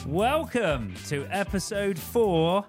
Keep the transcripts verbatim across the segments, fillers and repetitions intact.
Welcome to episode four.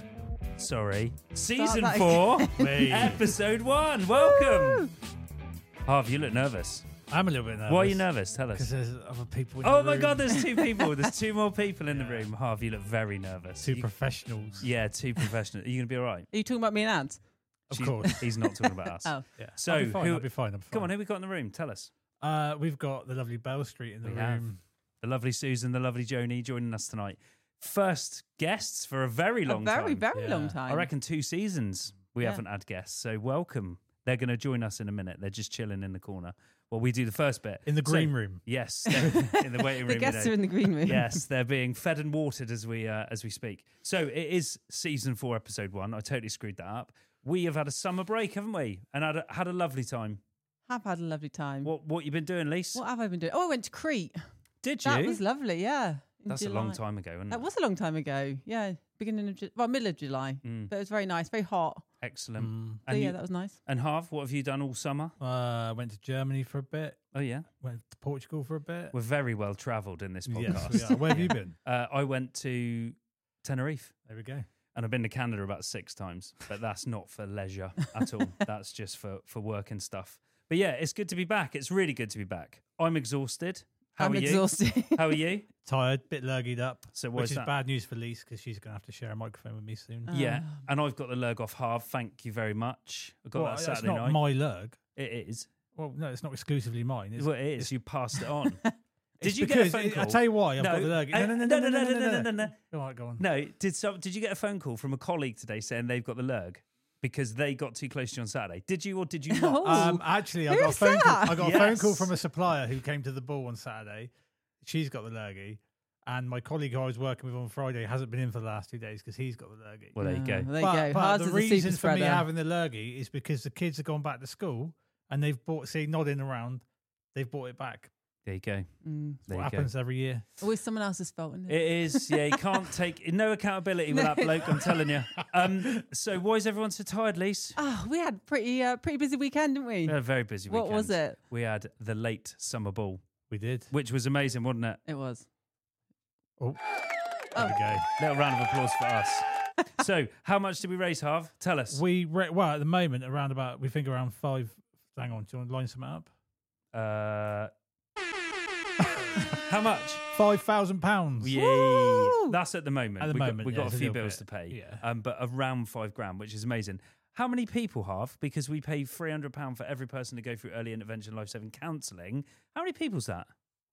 Sorry, season that four, Hey. episode one. Welcome. Harv, you look nervous. I'm a little bit nervous. Why are you nervous? Tell Because us. there's other people in Oh the my room. God, there's two people. There's two more people in the Yeah. room. Harv, you look very nervous. Two You- professionals. yeah, two professionals. Are you gonna be all right? Are you talking about me and Ant? Of She's- course. He's not talking about us. Oh. Yeah. So, I'll be fine. who- I'll be fine. I'll be fine. Come on, who we got in the room? Tell us. Uh, we've got the lovely Bell Street in the We room. have. The lovely Susan, the lovely Joni joining us tonight. First guests for a very long a very, time. very Yeah. long time. I reckon two seasons we Yeah. haven't had guests. So welcome. They're going to join us in a minute. They're just chilling in the corner while we do the first bit. In the So- green room. Yes, they're in the waiting the room. guests today. are in the green room. Yes, they're being fed and watered as we uh, as we speak. So it is season four, episode one. I totally screwed that up. We have had a summer break, haven't we? And had a, had a lovely time. Have had a lovely time. What, What what you been doing, Lise? have I been doing? Oh, I went to Crete. Did you? That was lovely, yeah. in That's a July. long time ago, isn't it? That was a long time ago. Yeah, beginning of Ju- well, middle of July. Mm, But it was very nice, very hot. excellent. Mm. So And yeah, you- that was nice. And Harv, what have you done all summer? Uh, went to Germany for a bit. Oh yeah, Went to Portugal for a bit. we're very well travelled in this podcast. Yes, we are. Where have you been? Uh, I went to Tenerife. There we go. And I've been to Canada about six times, but that's not for leisure at all. That's just for, for work and stuff. But yeah, it's good to be back. It's really good to be back. I'm exhausted. How I'm are you? exhausted. How are you? Tired, bit lurgied up. So what's Which is that? bad news for Lise because she's going to have to share a microphone with me soon. Yeah, Ah. and I've got the lurg off Harv. Thank you very much. I got Well, that that's Saturday not night. my lurg. It is. Well, no, it's not exclusively mine. It's, Well, it is. You passed it on. it's Did you get a because phone it- call? I'll tell you why I've No, got the lurg. uh, No, no, no, no, no, no, no, no, no. no. All right, go on. No, did some? Did you get a phone call from a colleague today saying they've got the lurg because they got too close to you on Saturday? Did you or did you not? Oh. Um, actually, I Who got a is phone call. that? I got a phone call Yes. from a supplier who came to the ball on Saturday. She's got the lurgy, and my colleague who I was working with on Friday hasn't been in for the last two days because he's got the lurgy. Well, there you go. Oh, there but you go. but Hard the as a reason super for me spreader. having the lurgy is because the kids have gone back to school and they've bought. See, nodding around, they've bought it back. There you go. Mm. It's There what you go. happens every year. Always someone else's fault, isn't it? It is, yeah. You can't take no accountability with that bloke. I'm telling you. Um, so why is everyone so tired, Lise? Oh, we had pretty uh, pretty busy weekend, didn't we? We had a very busy What weekend. was it? We had the late summer ball, We did. which was amazing, wasn't it? It was. Oh, Oh. there we go. Little round of applause for us. So, how much did we raise, Harv? Tell us. We re- well at the moment around about we think around five. Hang on, do you want to line something up? Uh, how much? Five thousand pounds. Yay! Woo! That's at the moment. At the we moment, got, we yeah, got it's a a few little bills bit, to pay. yeah. Um, but around five grand, which is amazing. How many people, Harv? Because we pay three hundred pound for every person to go through early intervention life saving counselling. How many people's that?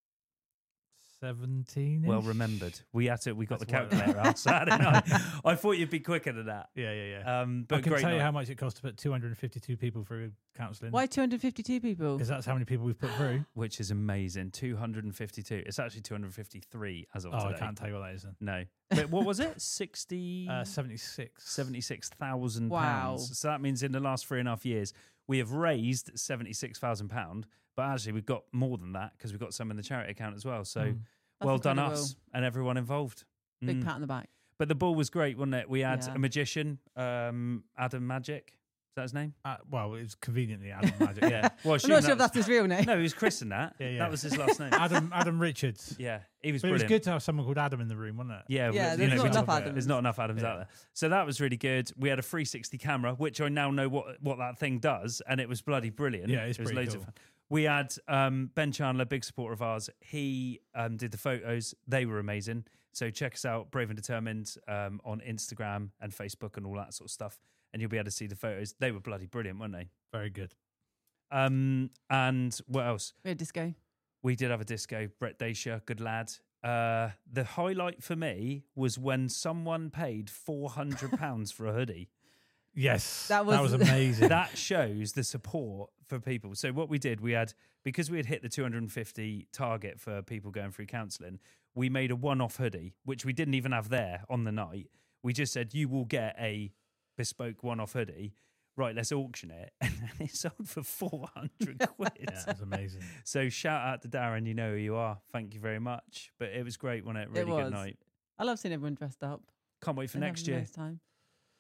Seventeen. Well remembered. We had to. We got That's the what- calculator out Saturday night. I thought you'd be quicker than that. Yeah, yeah, yeah. Um, but I can great tell you night. how much it costs to put two hundred and fifty-two people through counselling. Why two hundred fifty-two people? Because that's how many people we've put through. Which is amazing. Two hundred and fifty-two. It's actually two hundred and fifty-three as of Oh, today. I can't tell you what that is. Then. No. But what was it? Sixty. Uh, seventy-six. seventy-six thousand Wow. pounds. So that means in the last three and a half years, we have raised seventy-six thousand pounds. But actually, we've got more than that because we've got some in the charity account as well. So Mm. That's well done incredible. us and everyone involved. Big Mm. pat on the back. But the ball was great, wasn't it? We had Yeah. a magician, um, Adam Magic. Is that his name? Uh, well, it was conveniently Adam Magic. Yeah. Well, I'm not sure if that's his real name. No, he was Chris in that. Yeah, yeah. That was his last name. Adam Adam Richards. Yeah, he was But it was brilliant. good to have someone called Adam in the room, wasn't it? Yeah, Yeah, we- there's you know, not we enough talk- Adams. There's not enough Adams Yeah. out there. So that was really good. We had a three sixty camera, which I now know what what that thing does, and it was bloody brilliant. Yeah, it's it was pretty loads of cool. fun. We had um, Ben Chandler, big supporter of ours. He um, did the photos. They were amazing. So check us out, Brave and Determined, um, on Instagram and Facebook and all that sort of stuff, and you'll be able to see the photos. They were bloody brilliant, weren't they? Very good. Um, and what else? We had disco. We did have a disco. Brett Dacia, good lad. Uh, the highlight for me was when someone paid four hundred pounds for a hoodie. Yes, That that was- was, amazing. That shows the support for people. So what we did, we had, because we had hit the two hundred fifty target for people going through counselling, we made a one-off hoodie, which we didn't even have there on the night. We just said, you will get a bespoke one-off hoodie. Right, let's auction it. And then it sold for four hundred quid. yeah, it was amazing. So shout out to Darren, you know who you are. Thank you very much. But it was great, wasn't it? Really It good was. night. I love seeing everyone dressed up. Can't wait for and next having a year. nice time.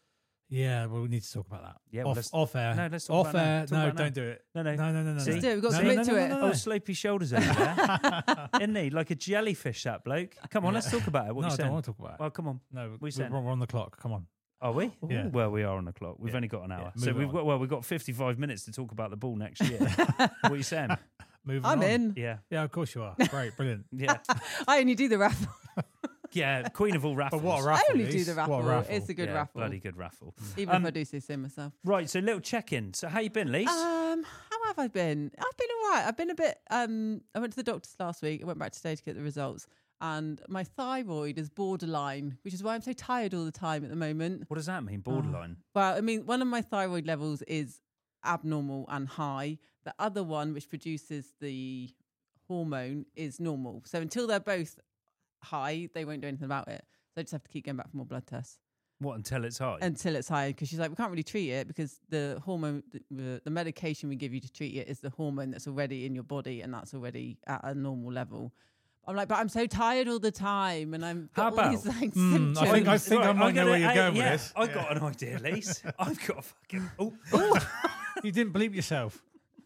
Yeah, well, we need to talk about that. Yeah, well, off, let's- off air. no, let's talk off about it now. air. Talk No, about it don't now. do it. No, no. No, no, no, no. See? no. Let's do it. We've got to no, commit no, to no, it. no, no, Oh, no. slopey shoulders over there. Isn't he? Like a jellyfish, that bloke. Come on, let's talk about it. What no, are you I don't saying? want to talk about it. Well, come on. No, you we're, saying? we're on the clock. Come on. Are we? Yeah. Well, we are on the clock. We've Yeah. only got an hour. Yeah, so move we've on. got, well, we've got fifty-five minutes to talk about the ball next year. What are you saying? Moving I'm on. in. Yeah. Yeah, of course you are. Great, brilliant. Yeah. I only do the raffle. Yeah. Queen of all raffles. But what a raffle! I only do Lise. the What raffle. a raffle. It's a good yeah, raffle. Bloody good raffle. Even Um, if I do say so myself. Right. So little check-in. So how you been, Lise? Um, how have I been? I've been all right. I've been a bit. Um, I went to the doctor's last week. I went back today to get the results, and my thyroid is borderline, which is why I'm so tired all the time at the moment. what does that mean? Borderline. Well, I mean, one of my thyroid levels is abnormal and high. The other one, which produces the hormone, is normal. So until they're both high, they won't do anything about it. So I just have to keep going back for more blood tests What, until it's high? until it's high. Because she's like, we can't really treat it because the hormone, the, the medication we give you to treat it is the hormone that's already in your body and that's already at a normal level. I'm like, but I'm so tired all the time, and I'm How got all these about- like Mm, symptoms. I think I think I Right, might I'm know gonna- where you're I- going yeah, with this. I've got an idea, Lise. I've got a fucking... Oh, You didn't bleep yourself.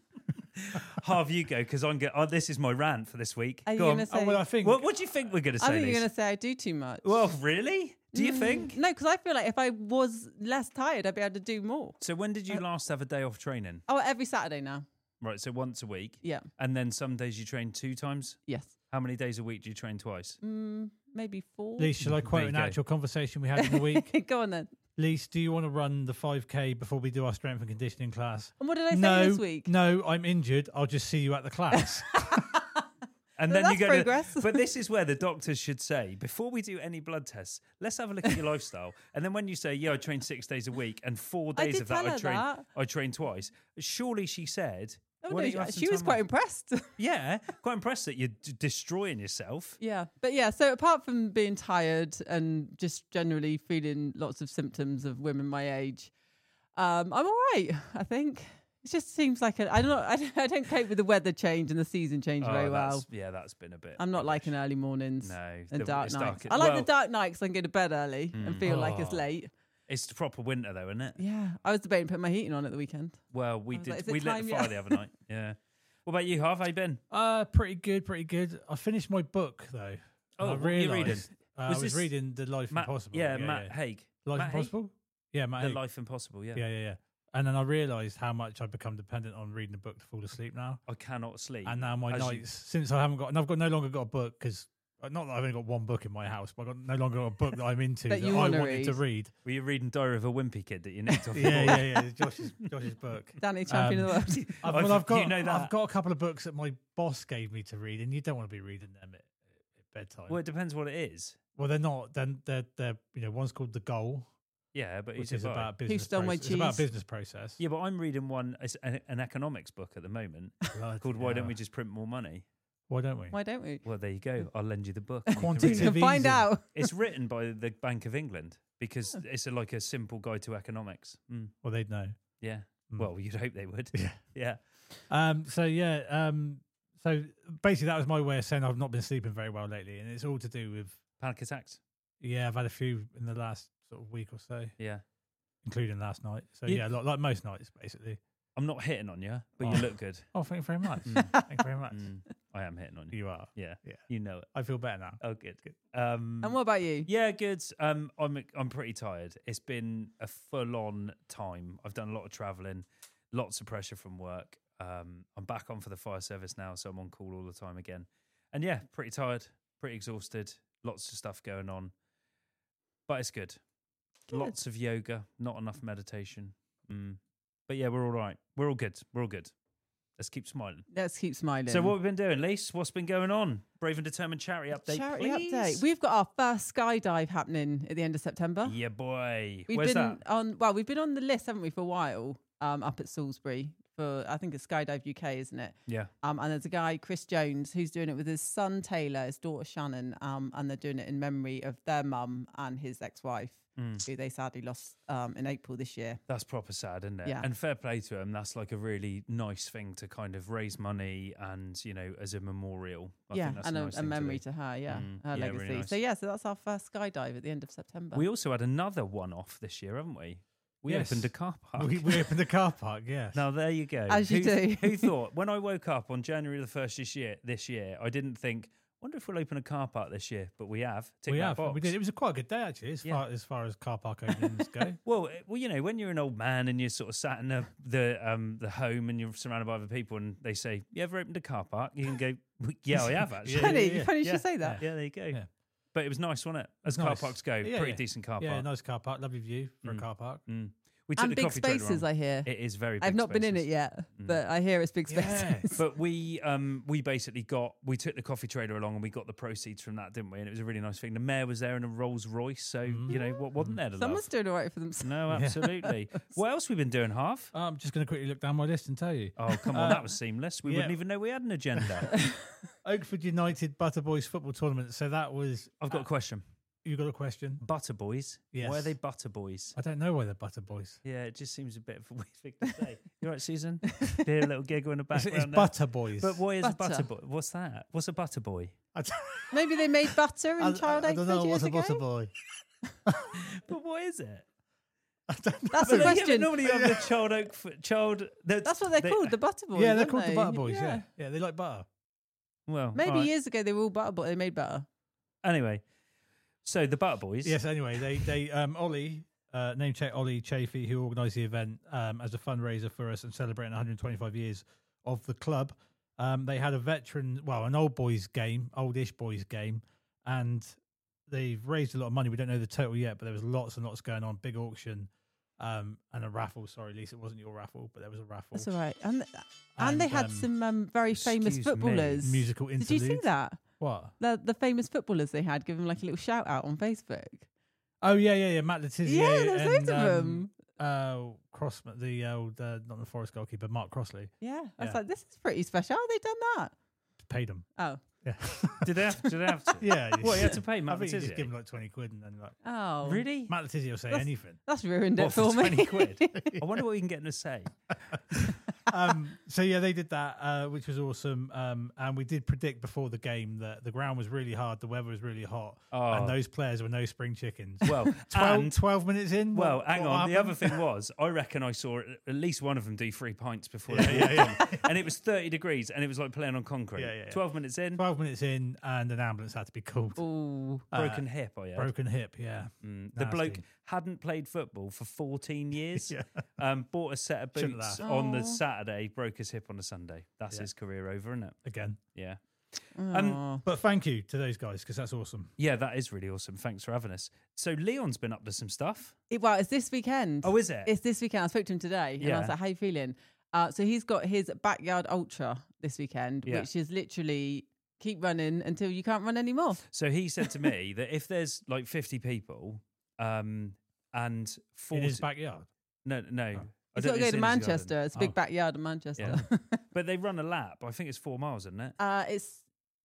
Harv, you go, because I'm go- oh, this is my rant for this week. Are you Go on. gonna say? Oh, well, I think. What, what do you think we're going to I say, think you're Lise? going to say I do too much. Well, really? Do you Mm, think? No, because I feel like if I was less tired, I'd be able to do more. So when did you last have a day off training? Oh, every Saturday now. Right, so once a week. Yeah. And then some days you train two times? Yes. How many days a week do you train twice? Mm, maybe four. Lise, shall I quote There an you go. actual conversation we had in the week? Go on then. Lise, do you want to run the five K before we do our strength and conditioning class? And what did I say no, this week? no, I'm injured. I'll just see you at the class. And So then that's you go progress. to, but this is where the doctors should say, before we do any blood tests, let's have a look at your lifestyle. And then when you say, yeah, I train six days a week and four I days did of that tell I her train that. I train twice. Surely she said, Oh, why no, don't you have some she was time quite off? impressed. Yeah, quite impressed that you're d- destroying yourself. Yeah. But yeah, so apart from being tired and just generally feeling lots of symptoms of women my age, um, I'm all right, I think. It just seems like a, I don't know. I don't, I don't cope with the weather change and the season change Oh, very that's- well. Yeah, that's been a bit. I'm not rubbish. liking early mornings No, and the- dark it's nights. dark- I like well, the dark nights. I can go to bed early and Mm. feel like it's Oh. late. It's the proper winter though, isn't it? Yeah. I was debating putting my heating on at the weekend. Well, we I was did. like, is it we lit time the yet? fire the other night. Yeah. What about you, Harv? How you been? uh, pretty good, pretty good. I finished my book though. Oh, I what were you reading? realised- Uh, Was I was this reading The Life Matt, Impossible. yeah, Matt Haig. Life Matt Haig? Impossible. Yeah, Matt The Haig. Life Impossible. Yeah. Yeah, yeah, yeah. And then I realised how much I've become dependent on reading a book to fall asleep now. I cannot sleep. And now my As you- nights, since I haven't got, and I've got no longer got a book because not that I've only got one book in my house, but I've got no longer got a book that I'm into That that, you I wanna wanted to read. read. Were you reading Diary of a Wimpy Kid that you nicked off? Yeah, yeah, yeah. it's Josh's Josh's book. Danny, champion Um, of the world. I've, I well, I've think you got know that. I've got a couple of books that my boss gave me to read, and you don't want to be reading them at, at bedtime. Well, it depends what it is. Well, they're not. Then they're, they're you know one's called The Goal, Yeah, but which who's is it by? about business. Stole My proce- It's about Cheese? business process. Yeah, but I'm reading one, it's an, an economics book at the moment Bloody called "Why Don't hell. We Just Print More Money?" Why don't we? Why don't we? Well, there you go. I'll lend you the book. and you can read Quantitative it. You can find easing. out. It's written by the Bank of England because it's a, like a simple guide to economics. Mm, Well, they'd know. yeah. Mm. Well, you'd hope they would. Yeah. Yeah. Um. So yeah. Um. So basically, that was my way of saying I've not been sleeping very well lately, and it's all to do with Panic attacks. yeah. I've had a few in the last sort of week or so, Yeah. including last night. So You- yeah, like, like most nights, basically. I'm not hitting on you, but Oh. you look good. Oh, thank you very much. Mm. Thank you very much. Mm, I am hitting on you. You are. Yeah. Yeah. You know it. I feel better now. Oh, good. Good. Um, And what about you? Yeah, good. Um, I'm I'm pretty tired. It's been a full on time. I've done a lot of traveling, lots of pressure from work. Um, I'm back on for the fire service now, so I'm on call all the time again. And yeah, pretty tired, pretty exhausted. Lots of stuff going on, but it's good. Good. Lots of yoga, not enough meditation. Mm. But yeah, we're all right. We're all good. We're all good. Let's keep smiling. Let's keep smiling. So what we've been doing, Lise? What's been going on? Brave and Determined charity update, Charity please. update. We've got our first skydive happening at the end of September. Yeah, boy. We've Where's been that? on. Well, we've been on the list, haven't we, for a while? Um, up at Salisbury for I think it's Skydive U K, isn't it? Yeah. Um, and there's a guy, Chris Jones, who's doing it with his son Taylor, his daughter Shannon, um, and they're doing it in memory of their mum and his ex-wife, Mm. who they sadly lost um, in April this year. That's proper sad, isn't it? Yeah. And fair play to him. That's like a really nice thing to kind of raise money and, you know, as a memorial. I yeah, think that's and a, a, nice a thing to memory do. to, her, yeah, Mm, her yeah, really legacy. nice. So yeah, so that's our first skydive at the end of September. We also had another one off this year, haven't we? We Yes. opened a car park. We, we opened a car park. Yes. Now there you go. As you who, do. Who thought when I woke up on January the first this year? This year, I didn't think. Wonder if we'll open a car park this year, but we have. Tick we that have. box. We did. It was a quite a good day actually, as Yeah. far as far as car park openings go. Well, it- well, you know, when you're an old man and you're sort of sat in the the um the home and you're surrounded by other people, and they say, "You ever opened a car park?" You can go, "Yeah, I have actually." Yeah, Funny, yeah, yeah. funny you Yeah. should say that. Yeah, there you go. Yeah. But it was nice, wasn't it? As car Nice. parks go, Yeah, pretty yeah. decent car Yeah, park. nice car park, lovely view for Mm. a car park. Mm. We took And the big coffee trailer spaces, on. I hear. It is very. I've big not been in it spaces. yet, Mm. but I hear it's big Yeah. spaces. But we um we basically got we took the coffee trailer along and we got the proceeds from that, didn't we? And it was a really nice thing. The mayor was there in a Rolls Royce, so Mm. you know what wasn't there to Someone's love? doing all right for themselves. No, Yeah. absolutely. What else we been doing, Half? I'm just going to quickly look down my list and tell you. Oh, come on, Uh, that was seamless. We yeah. wouldn't even know we had an agenda. Oakford United Butter Boys football tournament. So that was. I've got a question. You got a question? Butter boys. Yes. Why are they butter boys? I don't know why they're Butter Boys. Yeah, it just seems a bit of a weird thing to say. You all right, Susan? Hear a little giggle in the It's, background. it's there. Butter Boys. But why is a butter Butter. boy? What's that? What's a butter boy? I, don't- Maybe they made butter in I, child I egg don't know years what's a ago. Butter Boy. But what is it? I don't know. That's But the they- yeah, but question. normally you have the child oak f- child. the- That's what they're they- called, the butter boys. Yeah, they're aren't called they? the Butter Boys. Yeah. yeah, they like butter. Well, Maybe all right. years ago they were all butter, but they made butter. Anyway, so the butter boys. Yes. Anyway, they they um Ollie. Uh, name check Ollie Chafee, who organised the event um, as a fundraiser for us and celebrating one hundred twenty-five years of the club. Um, they had a veteran, well, an old boys game, oldish boys game, and they've raised a lot of money. We don't know the total yet, but there was lots and lots going on. Big auction um, and a raffle. Sorry, Lisa, it wasn't your raffle, but there was a raffle. That's all right. And and, they had um, some um, very famous excuse me, footballers. musical Did interlude. you see that? What? The the famous footballers they had, give them like a little shout out on Facebook. Oh yeah, yeah, yeah. Matt Letizia. Yeah, there's and, loads of um, them. Uh, Cross, the old, uh, not the Forest goalkeeper, Mark Crossley, Yeah, I was yeah. like, this is pretty special. How have they done that? paid him. Oh, Yeah. Did they have? Did they have to? yeah. What you had to pay I Matt think you just Letizia? give him like twenty quid and then like oh, Really? Mm. Matt Letizia will say That's- anything. That's ruined What, it for for me. twenty quid? I wonder what you can get them to say. um, so yeah, they did that, uh, which was awesome. Um, and we did predict before the game that the ground was really hard, the weather was really hot, Oh, and those players were no spring chickens. well, twelve, and twelve minutes in. well, what- hang what on. The happened? other thing was, I reckon I saw at least one of them do three pints before Yeah, they yeah, walked yeah. on. And it was thirty degrees, and it was like playing on concrete. Yeah, yeah, yeah. Twelve minutes in, twelve minutes in, and an ambulance had to be called. Ooh. Uh, broken hip. I had. Broken hip. Yeah. Mm. The bloke Nasty. hadn't played football for fourteen years. Yeah. Um, bought a set of Shouldn't boots laugh. on the Aw. Saturday, broke his hip on the Sunday. That's Yeah. his career over, isn't it? Again. Yeah. Um, Um, But thank you to those guys because that's awesome. Yeah, that is really awesome. Thanks for having us. So Leon's been up to some stuff. it, well, it's this weekend. Oh, is it? It's this weekend. I spoke to him today, and I Yeah. was like, "How you feeling?" Uh, so he's got his backyard ultra this weekend, Yeah. which is literally keep running until you can't run anymore. So he said to me that if there's like fifty people, um, and In forty, his backyard. no, no, I He's don't got to know go if to it's in his Manchester. garden. It's a big Oh. backyard in Manchester. But they run a lap. I think it's four miles, isn't it? uh, it's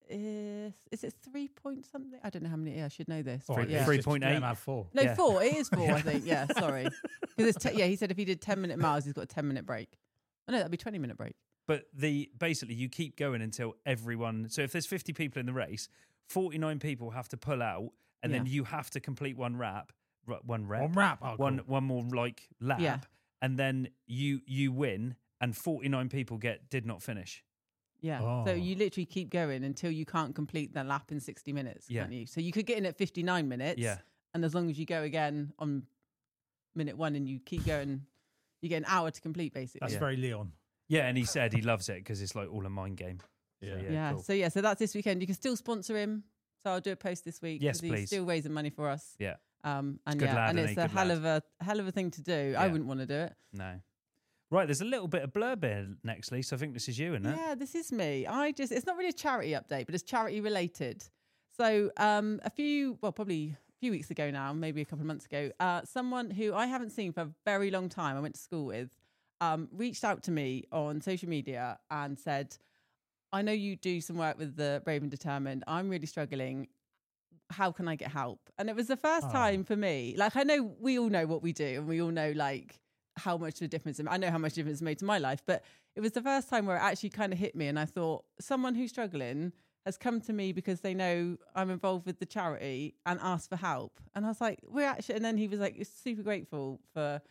is, is it three point something? I don't know how many. Yeah, I should know this. All but right, yeah. let's Three just point let eight. him have four. No, Yeah. four. It is four, I think. Yeah, sorry. Because it's te- yeah, he said if he did ten minute miles, he's got a ten minute break. Oh no, that'd be twenty minute break. But the basically you keep going until everyone. So if there's fifty people in the race, forty-nine people have to pull out, and then Yeah. you have to complete one rap, r- one rep, One wrap. Oh, one cool. one more like lap, Yeah. and then you you win, and forty-nine people get did not finish. Yeah. Oh. So you literally keep going until you can't complete the lap in sixty minutes, Yeah. can't you? So you could get in at fifty-nine minutes. Yeah. And as long as you go again on minute one and you keep going, you get an hour to complete basically. That's Yeah. very Leon. Yeah, and he said he loves it because it's like all a mind game. So, Yeah. yeah, yeah. cool. So yeah, so that's this weekend. You can still sponsor him. So I'll do a post this week. Yes, 'cause he's please. still raising money for us. Yeah. Um and Good yeah, lad, and isn't it's he? a Good hell lad. of a hell of a thing to do. I Yeah. wouldn't want to do it. No. Right, there's a little bit of blurb here next, Lee. So I think this is you, isn't it? Yeah, this is me. I just it's not really a charity update, but it's charity related. So um a few well, probably a few weeks ago now, maybe a couple of months ago, uh someone who I haven't seen for a very long time, I went to school with, um, reached out to me on social media and said, I know you do some work with the Brave and Determined. I'm really struggling. How can I get help? And it was the first Oh. time for me. Like I know we all know what we do and we all know like how much of a difference I know how much difference it made to my life, but it was the first time where it actually kind of hit me and I thought someone who's struggling has come to me because they know I'm involved with the charity and asked for help. And I was like, we're actually, and then he was like, super grateful for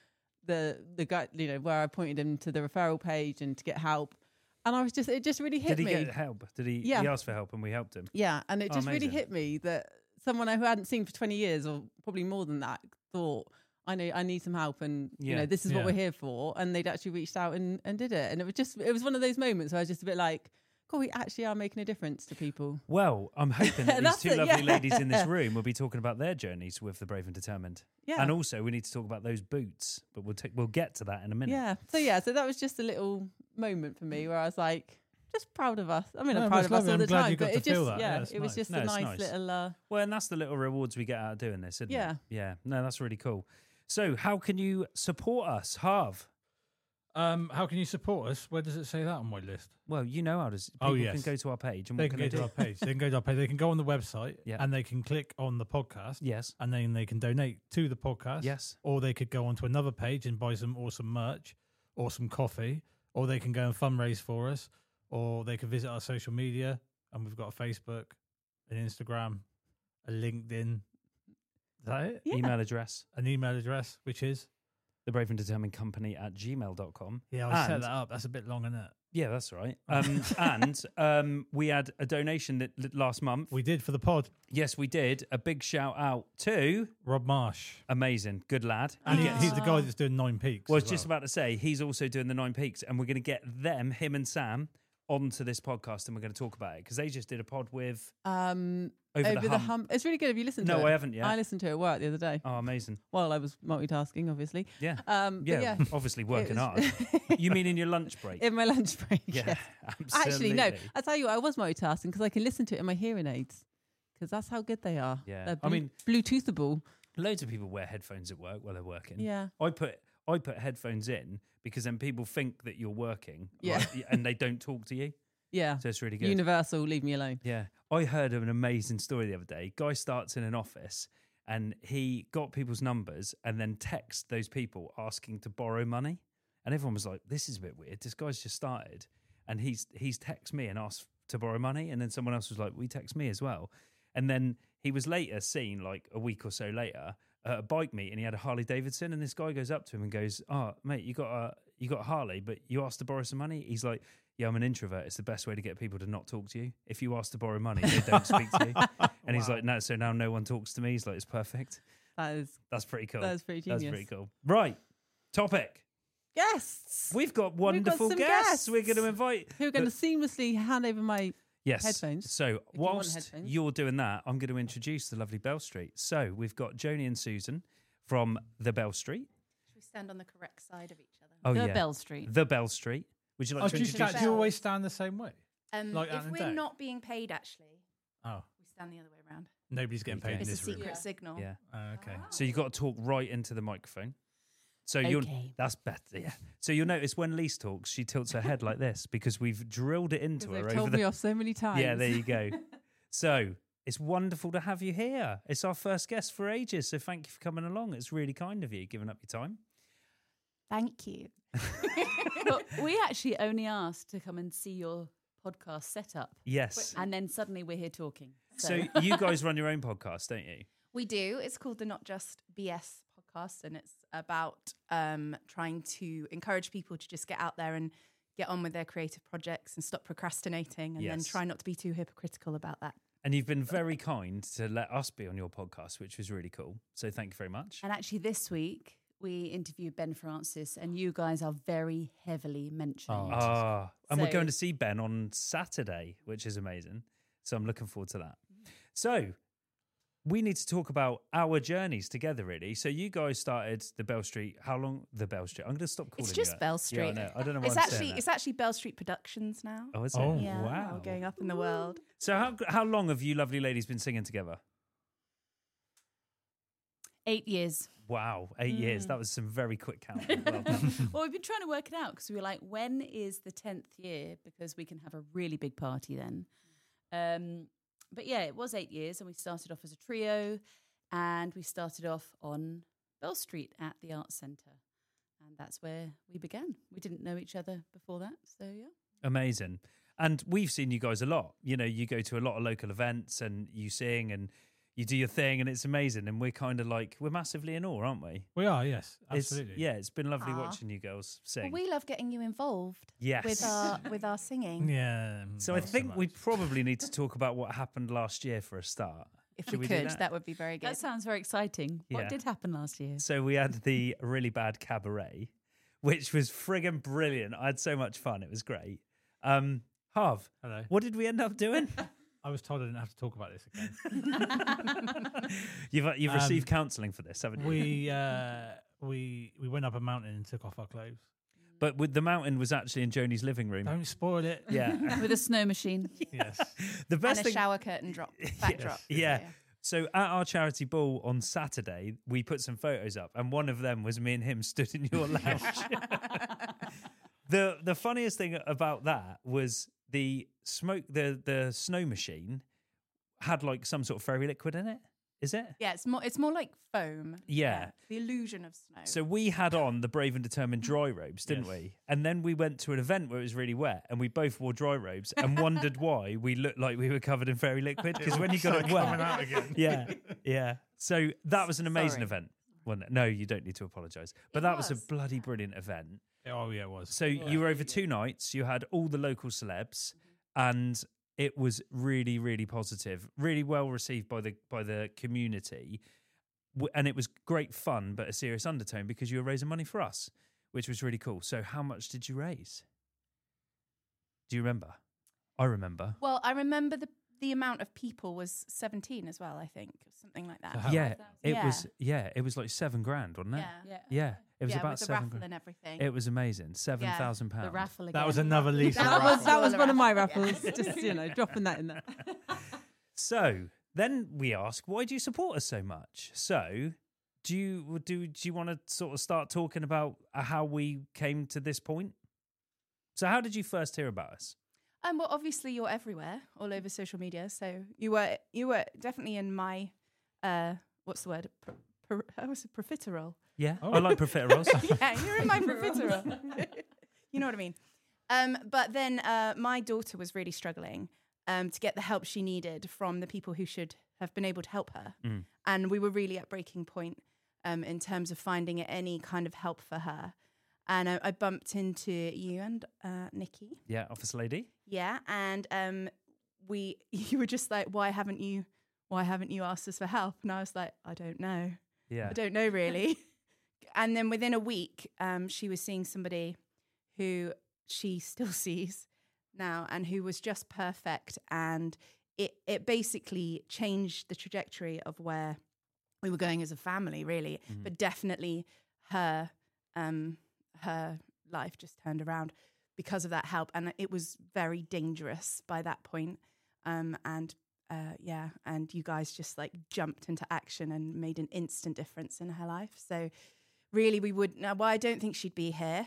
the the guy, you know, where I pointed him to the referral page and to get help. And I was just, it just really hit Did he me. get help? Did he? Yeah. He asked for help and we helped him. Yeah, and it Oh, just really amazing. hit me that someone who I hadn't seen for twenty years, or probably more than that, thought, I know I need some help, and you Yeah. know this is what Yeah. we're here for. And they'd actually reached out and, and did it, and it was just, it was one of those moments where I was just a bit like, God, we actually are making a difference to people. Well, I'm hoping that these That's two it, lovely yeah. ladies in this room will be talking about their journeys with the Brave and Determined. Yeah, And also, we need to talk about those boots, but we'll take we'll get to that in a minute. yeah. So yeah, so that was just a little moment for me where I was like, just proud of us. I mean, No, I'm proud that's of us lovely. all I'm the glad time, you got but to it just, feel that. yeah, Yeah, that's it was nice. just No, a it's nice, nice. little. Uh, Well, and that's the little rewards we get out of doing this, isn't Yeah. it? Yeah. No, that's really cool. So, how can you support us, Harv? Um, how can you support us? Where does it say that on my list? Well, you know how to. People Oh, yes. can go to our page and They what can can go they to do? our page. They can go to our page. They can go on the website Yeah. and they can click on the podcast Yes. and then they can donate to the podcast. Yes. Or they could go onto another page and buy some awesome merch or some coffee, or they can go and fundraise for us, or they can visit our social media. And we've got a Facebook, an Instagram, a LinkedIn. Is that it? Yeah. Email address, An email address, which is? the Brave and Determined Company at gmail dot com. Yeah, I set And- that up. That's a bit long, isn't it? Yeah, that's right. Um, and um, we had a donation that, that last month. We did for the pod. Yes, we did. A big shout out to Rob Marsh. amazing, good lad. And He he, gets- he's the guy that's doing Nine Peaks. Well, I was as just well. about to say he's also doing the Nine Peaks, and we're going to get them, him and Sam, onto this podcast, and we're going to talk about it because they just did a pod with um, over, over, the, the, hump. hump. It's really good. Have you listened to it? No, I haven't yet. I listened to it at work the other day Oh, amazing! while I was multitasking, obviously. Yeah, Um, yeah, but yeah, obviously it working was- hard. You mean in your lunch break? in my lunch break. yeah, yes. absolutely. Actually, no. I tell you what, I was multitasking because I can listen to it in my hearing aids because that's how good they are. Yeah. They're I mean- Bluetoothable. Loads of people wear headphones at work while they're working. Yeah. I put I put headphones in because then people think that you're working, Yeah. like, and they don't talk to you. Yeah. So it's really good. Universal, leave me alone. Yeah. I heard of an amazing story the other day. Guy starts in an office and he got people's numbers and then texts those people asking to borrow money. And everyone was like, this is a bit weird. This guy's just started. And he's he's texted me and asked to borrow money. And then someone else was like, we text me as well. And then he was later seen, like a week or so later, at a bike meet, and he had a Harley Davidson. And this guy goes up to him and goes, oh, mate, you got a you got a Harley, but you asked to borrow some money? He's like, yeah, I'm an introvert. It's the best way to get people to not talk to you. If you ask to borrow money, they don't speak to you. And he's Wow. like, no, so now no one talks to me. He's like, it's perfect. That is That's pretty cool. that is pretty That's genius. pretty cool. Right. Topic. Guests. We've got wonderful some guests. guests. We're going to invite. Who are going the- to seamlessly hand over my Yes. headphones, So you want whilst headphones. you're doing that, I'm going to introduce the lovely Bell Street. So we've got Joni and Susan from the Bell Street. Should we stand on the correct side of each other? Oh the yeah, Bell Street. the Bell Street. Would you like Oh, to do you, introduce? stand, do you always stand the same way? Um, Like if Ant and we're Dec? not being paid, actually, Oh, we stand the other way around. nobody's getting paid Okay. in It's a this room. secret Yeah. signal. Yeah. Oh, okay. So you've got to talk right into the microphone. So you'll Okay. that's better, yeah. So you'll notice when Lise talks, she tilts her head like this because we've drilled it into Because her they've over told the. me off so many times. Yeah, there you go. So it's wonderful to have you here. It's our first guest for ages, so thank you for coming along. It's really kind of you, giving up your time. Thank you. But we actually only asked to come and see your podcast setup, Yes. and then suddenly we're here talking. So you guys run your own podcast, don't you? We do. It's called the Not Just B S podcast, and it's about um, trying to encourage people to just get out there and get on with their creative projects and stop procrastinating, and then Yes. try not to be too hypocritical about that. And you've been very kind to let us be on your podcast, which was really cool. So thank you very much. And actually, this week we interviewed Ben Francis, and you guys are very heavily mentioned. Oh. Ah, and we're So- going to see Ben on Saturday, which is amazing. So I'm looking forward to that. So we need to talk about our journeys together, really. So you guys started the Bell Street. How long? The Bell Street. I'm going to stop calling It's you just that. Bell Yeah, I Street. know. I don't know why It's I'm actually saying that. it's actually Bell Street Productions now. Oh, is it? Oh, yeah, wow. we're going up in the world. So how how long have you lovely ladies been singing together? Eight years. Wow, eight years. Mm. That was some very quick counting. Well done. Well, we've been trying to work it out because we were like, when is the tenth year? Because we can have a really big party then. Um, but yeah, it was eight years, and we started off as a trio, and we started off on Bell Street at the Arts Centre, and that's where we began. We didn't know each other before that, so yeah. Amazing. And we've seen you guys a lot. You know, you go to a lot of local events and you sing and you do your thing, and it's amazing. And we're kind of like we're massively in awe, aren't we? We are, yes, It's- absolutely. yeah, it's been lovely Aw. watching you girls sing. Well, we love getting you involved yes. with our with our singing. Yeah. so I not think much. we probably need to talk about what happened last year for a start. If Should we we do could, that? that? would be very good. That sounds very exciting. Yeah. What did happen last year? So we had the really bad cabaret, which was friggin' brilliant. I had so much fun. It was great. Um, Harv, Hello. what did we end up doing? I was told I didn't have to talk about this again. you've you've Um, received counselling for this, haven't you? we uh, we we went up a mountain and took off our clothes. But with the mountain was actually in Joni's living room. Don't spoil it. Yeah. With a snow machine. Yes. The and best a thing. shower curtain drop, backdrop. Yeah. So at our charity ball on Saturday, we put some photos up, and one of them was me and him stood in your lounge. the The funniest thing about that was the smoke. The the snow machine had like some sort of fairy liquid in it. Is it? Yeah, it's more it's more like foam. Yeah. The illusion of snow. So we had on the Brave and Determined dry robes, didn't Yes. we? And then we went to an event where it was really wet, and we both wore dry robes and wondered why we looked like we were covered in fairy liquid. Because when you got it coming wet, out again. yeah, yeah. So that was an amazing Sorry. event. Wasn't it? No, you don't need to apologise. But It that was. was. a bloody brilliant event. Oh yeah, it was. So you were over two nights. You had all the local celebs, and it was really, really positive, really well received by the by the community, W- and it was great fun, but a serious undertone because you were raising money for us, which was really cool. So how much did you raise? Do you remember? I remember. well, I remember the the amount of people was seventeen as well. I think something like that. So how- Yeah, it Yeah. was. Yeah, it was like seven grand, wasn't it? Yeah. Yeah. Yeah, it was yeah, about with the seven raffle grand. and everything. It was amazing. Seven thousand The pounds. raffle again. That was another Lisa That That raffle. was that was All one of my around. raffles. Just you know, dropping that in there. So then we ask, why do you support us so much? So do you do do you want to sort of start talking about uh, how we came to this point? So how did you first hear about us? Um, well, obviously you're everywhere, all over social media. So you were you were definitely in my uh, what's the word? Pro, pro, how was it? Profiterole. Yeah, Oh. I like profiteroles. Yeah, you're in my profiterole. You know what I mean. Um, but then uh, my daughter was really struggling um, to get the help she needed from the people who should have been able to help her, Mm. and we were really at breaking point um, in terms of finding any kind of help for her. And I, I bumped into you and uh, Nikki. Yeah, office lady. Yeah, and um, we you were just like, why haven't you, why haven't you asked us for help? And I was like, I don't know, Yeah, I don't know really. And then within a week, um, she was seeing somebody who she still sees now, and who was just perfect, and it it basically changed the trajectory of where we were going as a family, really. Mhm. But definitely her um, her life just turned around because of that help, and it was very dangerous by that point. Um, and uh, yeah, and you guys just like jumped into action and made an instant difference in her life. So really, we would. Now, well, I don't think she'd be here,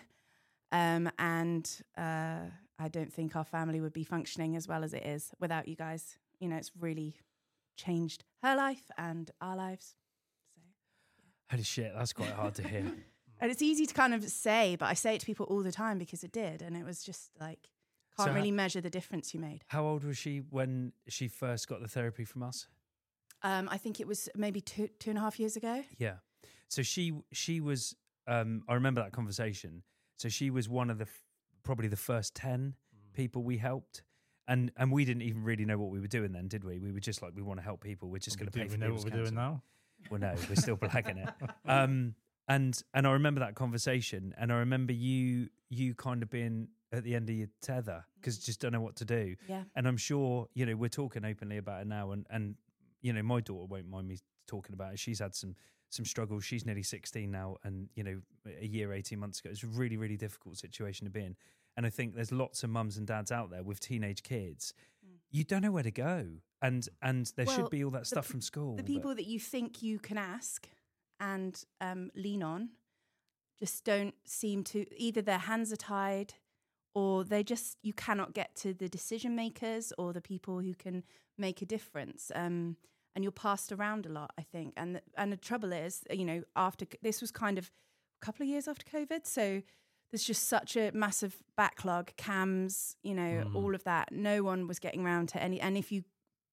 um, and uh, I don't think our family would be functioning as well as it is without you guys. You know, it's really changed her life and our lives. So. holy shit, that's quite hard to hear. And it's easy to kind of say, but I say it to people all the time because it did. And it was just like, can't So really ha- measure the difference you made. How old was she when she first got the therapy from us? Um, I think it was maybe two, two and a half years ago. Yeah. So she she was. Um, I remember that conversation. So she was one of the f- probably the first ten people we helped, and and we didn't even really know what we were doing then, did we? We were just like, we want to help people. We're just We going to pay don't for even know what people's we're doing counselling. now. Well, no, we're still blagging it. Um, and and I remember that conversation, and I remember you you kind of being at the end of your tether because just don't know what to do. Yeah. And I'm sure, you know, we're talking openly about it now, and and you know, my daughter won't mind me talking about it. She's had some some struggles. She's nearly sixteen now, and you know, a year, eighteen months ago, it's a really, really difficult situation to be in. And I think there's lots of mums and dads out there with teenage kids. Mm. You don't know where to go, and and there Well, should be all that stuff p- from school. The but- people that you think you can ask and um, lean on just don't seem to, either their hands are tied or they just, you cannot get to the decision makers or the people who can make a difference. Um, and you're passed around a lot, I think. And the, and the trouble is, you know, after, this was kind of a couple of years after COVID. So there's just such a massive backlog, cams, you know, Mm. all of that. No one was getting around to any, and if you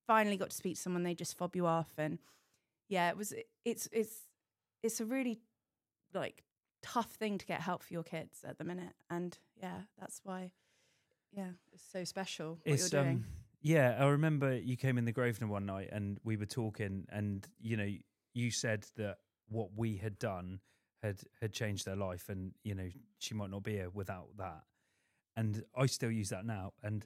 finally got to speak to someone, they just fob you off. And yeah, it was, it's, it's, it's a really like tough thing to get help for your kids at the minute. And yeah, that's why, yeah, it's so special what It's, you're doing. Um, yeah, I remember you came in the Grosvenor one night and we were talking, and you know, you said that what we had done had had changed their life, and you know, she might not be here without that. And I still use that now, and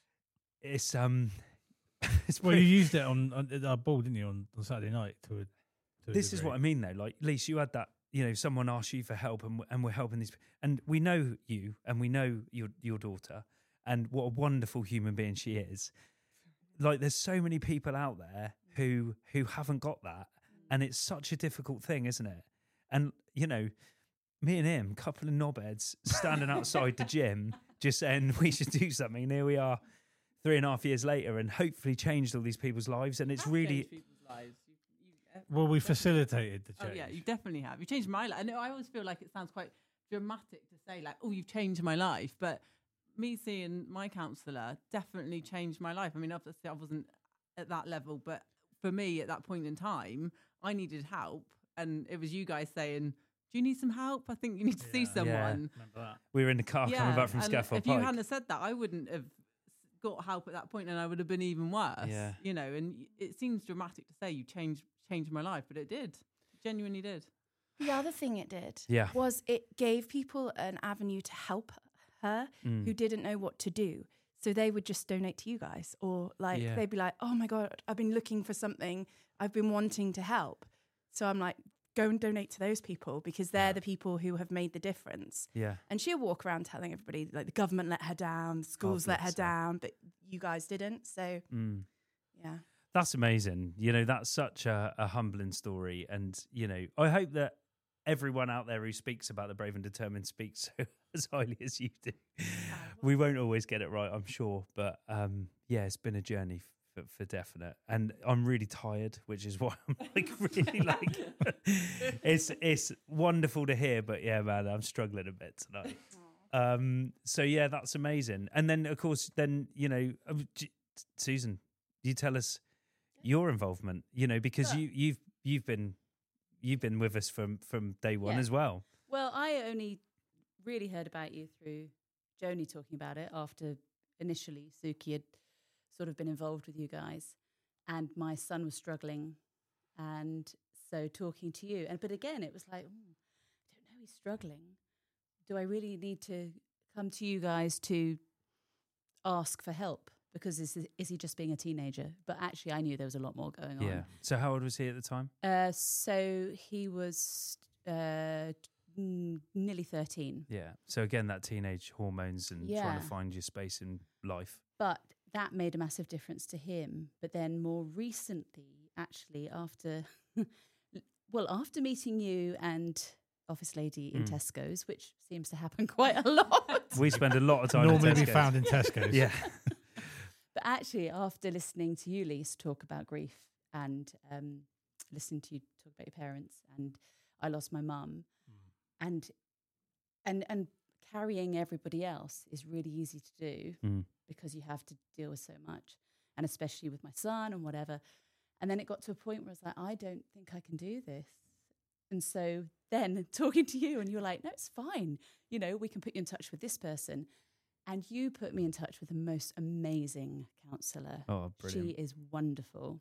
yeah. it's um, it's well, pretty, you used it on, on our ball, didn't you, on, on Saturday night? To a, to a this degree. is what I mean, though. Like, Lise, you had that. You know, someone asks you for help, and and we're helping these, and we know you, and we know your your daughter, and what a wonderful human being she is. Like, there's so many people out there who who haven't got that, and it's such a difficult thing, isn't it? And you know, me and him, couple of knobheads, standing outside the gym, just saying we should do something. And here we are, three and a half years later, and hopefully changed all these people's lives. And it's Have really, changed people's lives. You, you, uh, Well, we facilitated the Oh change. yeah, you definitely have. You changed my life. I know. I always feel like it sounds quite dramatic to say, like, "Oh, you've changed my life," but me seeing my counsellor definitely changed my life. I mean, obviously, I wasn't at that level, but for me, at that point in time, I needed help, and it was you guys saying, "Do you need some help? I think you need to see Yeah. someone." Remember that? we were in the car coming back from and Scaffold if you Pike. hadn't have said that, I wouldn't have got help at that point, and I would have been even worse. Yeah. You know, and y- it seems dramatic to say you changed changed my life, but it did. It genuinely did. The other thing it did Yeah. was it gave people an avenue to help her Mm. who didn't know what to do. So they would just donate to you guys, or like Yeah. they'd be like, "Oh my God, I've been looking for something. I've been wanting to help." So I'm like, go and donate to those people because they're Yeah. the people who have made the difference. Yeah. And she'll walk around telling everybody like the government let her down, the schools let her bless her. down, but you guys didn't. So Mm. yeah. That's amazing. You know, that's such a, a humbling story. And, you know, I hope that everyone out there who speaks about the brave and determined speaks so as highly as you do. We won't always get it right, I'm sure. But um, yeah, it's been a journey for, for definite. And I'm really tired, which is why I'm like really like, it's, it's wonderful to hear. But yeah, man, I'm struggling a bit tonight. Um, so yeah, that's amazing. And then, of course, then, you know, uh, J- Susan, you tell us your involvement, you know, because Sure. you you've you've been you've been with us from from day one Yeah. as well. Well, I only really heard about you through Joni talking about it after initially Suki had sort of been involved with you guys, and my son was struggling, and so talking to you, and but again it was like, oh, I don't know, he's struggling. Do I really need to come to you guys to ask for help? Because is is he just being a teenager? But actually, I knew there was a lot more going Yeah. on. So how old was he at the time? Uh, so he was uh, t- mm, nearly thirteen. Yeah. So again, that teenage hormones and trying Yeah. to find your space in life. But that made a massive difference to him. But then more recently, actually, after, well, after meeting you and Office Lady in Mm. Tesco's, which seems to happen quite a lot. We spend a lot of time. Normally in be Tesco's. found in Tesco's. Yeah. But actually, after listening to you, Lise, talk about grief and um, listening to you talk about your parents, and I lost my mum, and and and carrying everybody else is really easy to do Mm. because you have to deal with so much, and especially with my son and whatever. And then it got to a point where I was like, I don't think I can do this. And so then talking to you, and you're like, no, it's fine. You know, we can put you in touch with this person. And you put me in touch with the most amazing counsellor. Oh, brilliant. She is wonderful.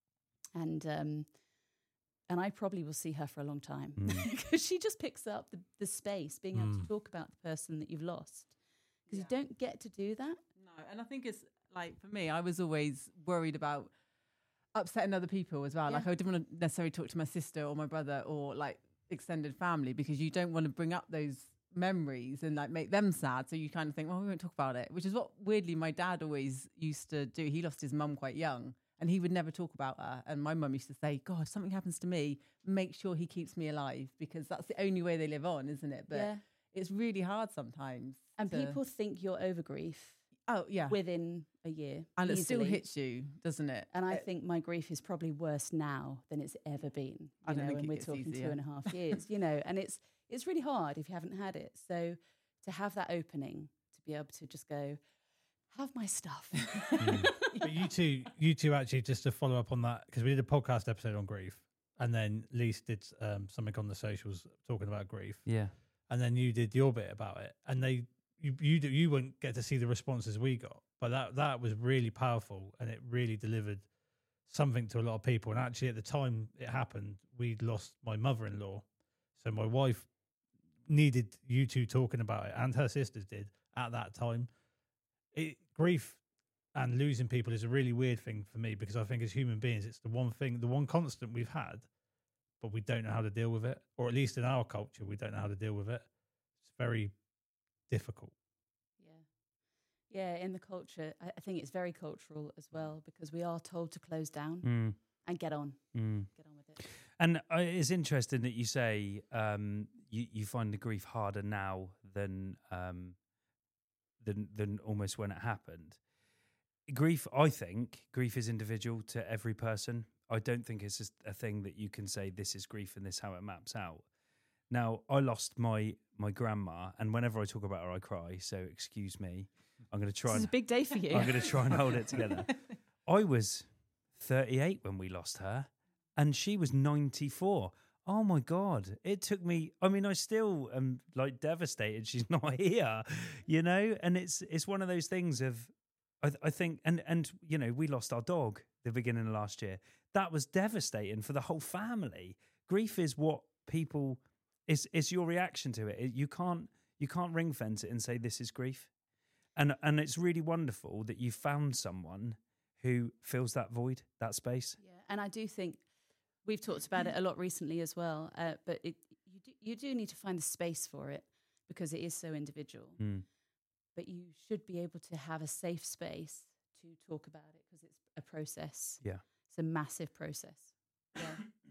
And um, and I probably will see her for a long time Mm. because she just picks up the, the space, being able Mm. to talk about the person that you've lost. Because Yeah. you don't get to do that. No, and I think it's like for me, I was always worried about upsetting other people as well. Yeah. Like I didn't want to necessarily talk to my sister or my brother or like extended family because you don't want to bring up those memories and like make them sad. So you kind of think, well, we won't talk about it, which is what weirdly my dad always used to do. He lost his mum quite young and he would never talk about her. And my mum used to say, God, if something happens to me, make sure he keeps me alive because that's the only way they live on, isn't it? But yeah. it's really hard sometimes. And to- people think you're over grief oh yeah. within a year. and it still easily. hits you, doesn't it? And I It- think my grief is probably worse now than it's ever been. You I don't know, think and it we're gets talking easier. two and a half years, you know, and it's it's really hard if you haven't had it. So to have that opening, to be able to just go, have my stuff. But you two, you two actually, just to follow up on that, because we did a podcast episode on grief, and then Lise did um, something on the socials talking about grief, Yeah. and then you did your bit about it, and they, you, you, do, you won't get to see the responses we got, but that that was really powerful, and it really delivered something to a lot of people. And actually, at the time it happened, we'd lost my mother-in-law, so my wife needed you two talking about it, and her sisters did at that time. It, grief and losing people is a really weird thing for me, because I think as human beings, it's the one thing, the one constant we've had, but we don't know how to deal with it, or at least in our culture, we don't know how to deal with it. It's very difficult. Yeah. Yeah, in the culture, I, I think it's very cultural as well, because we are told to close down Mm. and get on, Mm. get on with it. And uh, it's interesting that you say um, you, you find the grief harder now than um, than than almost when it happened. Grief, I think, grief is individual to every person. I don't think it's just a thing that you can say this is grief and this is how it maps out. Now, I lost my my grandma, and whenever I talk about her, I cry. So excuse me. I'm going to try. This is and a big day for you. I'm going to try and hold it together. I was thirty-eight when we lost her, and she was ninety-four. Oh my God. It took me, I mean, I still am like devastated she's not here, you know? And it's it's one of those things of, I, th- I think, and, and, you know, we lost our dog the beginning of last year. That was devastating for the whole family. Grief is what people, it's, it's your reaction to it. it. You can't, you can't ring fence it and say this is grief. And, and it's really wonderful that you found someone who fills that void, that space. Yeah, and I do think we've talked about it a lot recently as well, uh, but it, you, do, you do need to find the space for it, because it is so individual. Mm. But you should be able to have a safe space to talk about it, because it's a process. Yeah. It's a massive process. Yeah.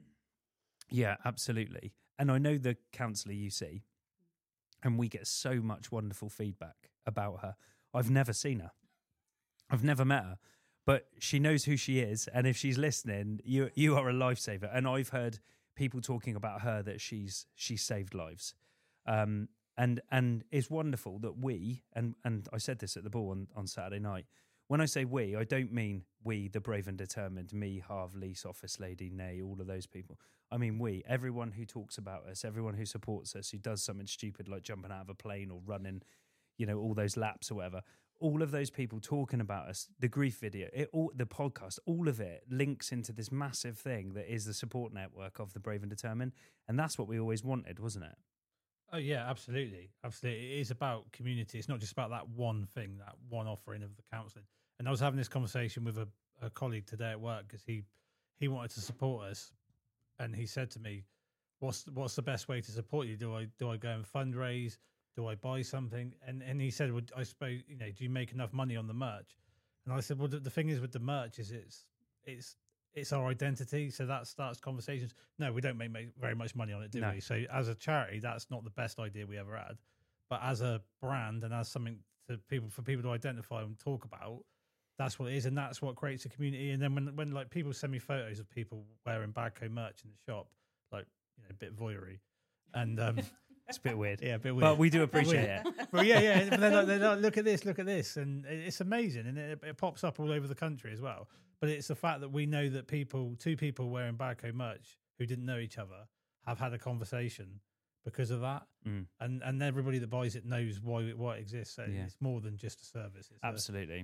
Yeah, absolutely. And I know the counsellor you see, and we get so much wonderful feedback about her. I've never seen her. I've never met her. But she knows who she is, and if she's listening, you you are a lifesaver. And I've heard people talking about her that she's she's saved lives, um, and and it's wonderful that we and and I said this at the ball on, on Saturday night. When I say we, I don't mean we, the brave and determined, me, Harv, Lise, office lady, Nay, all of those people. I mean we, everyone who talks about us, everyone who supports us, who does something stupid like jumping out of a plane or running, you know, all those laps or whatever. All of those people talking about us, the grief video, it, all, the podcast, all of it links into this massive thing that is the support network of the brave and determined. And that's what we always wanted, wasn't it? Oh yeah, absolutely, absolutely. It is about community. It's not just about that one thing, that one offering of the counselling. And I was having this conversation with a, a colleague today at work, because he he wanted to support us, and he said to me, "What's what's the best way to support you? Do I do I go and fundraise? Do I buy something?" And and he said, "Well, I suppose, you know, do you make enough money on the merch?" And I said, "Well, the, the thing is with the merch is it's it's it's our identity, so that starts conversations." No, we don't make, make very much money on it, do No. we? So as a charity, that's not the best idea we ever had. But as a brand and as something to people for people to identify and talk about, that's what it is, and that's what creates a community. And then when when like people send me photos of people wearing Badco merch in the shop, like, you know, a bit voyeury, and um, It's a bit weird. yeah, a bit weird. But we do appreciate it. Well, yeah, yeah. But they're like, they're like, look at this, look at this, and it- it's amazing, and it, it pops up all over the country as well. But it's the fact that we know that people, two people wearing Badco merch who didn't know each other, have had a conversation because of that, Mm, and and everybody that buys it knows why it, why it exists. So Yeah. it's more than just a service. It's a, absolutely.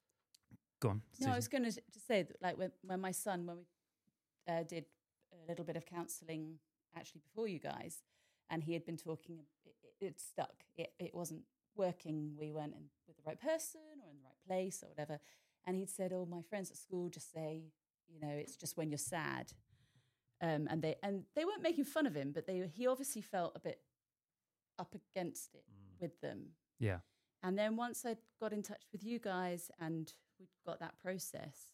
Go on. No, I Susan. was going to say that, like, when, when my son, when we uh, did a little bit of counselling actually before you guys, and he had been talking, it, it, it stuck. It, it wasn't working. We weren't in, with the right person or in the right place or whatever. And he'd said, "Oh, my friends at school just say, you know, it's just when you're sad." Um, and they and they weren't making fun of him, but they he obviously felt a bit up against it Mm. with them. Yeah. And then once I got in touch with you guys and we got that process,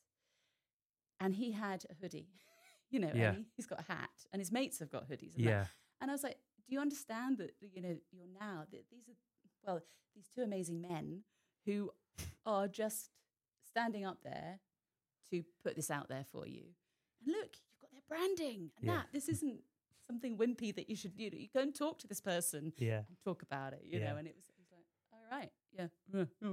and he had a hoodie, you know, Yeah. and he, he's got a hat, and his mates have got hoodies. And that. Yeah. And I was like, do you understand that, you know, you're now, that these are, well, these two amazing men who are just standing up there to put this out there for you. And look, you've got their branding and Yeah. that. This isn't something wimpy that you should, you know, you go and talk to this person Yeah. and talk about it, you Yeah. know. And it was, it was like, all All right. Yeah. Yeah, all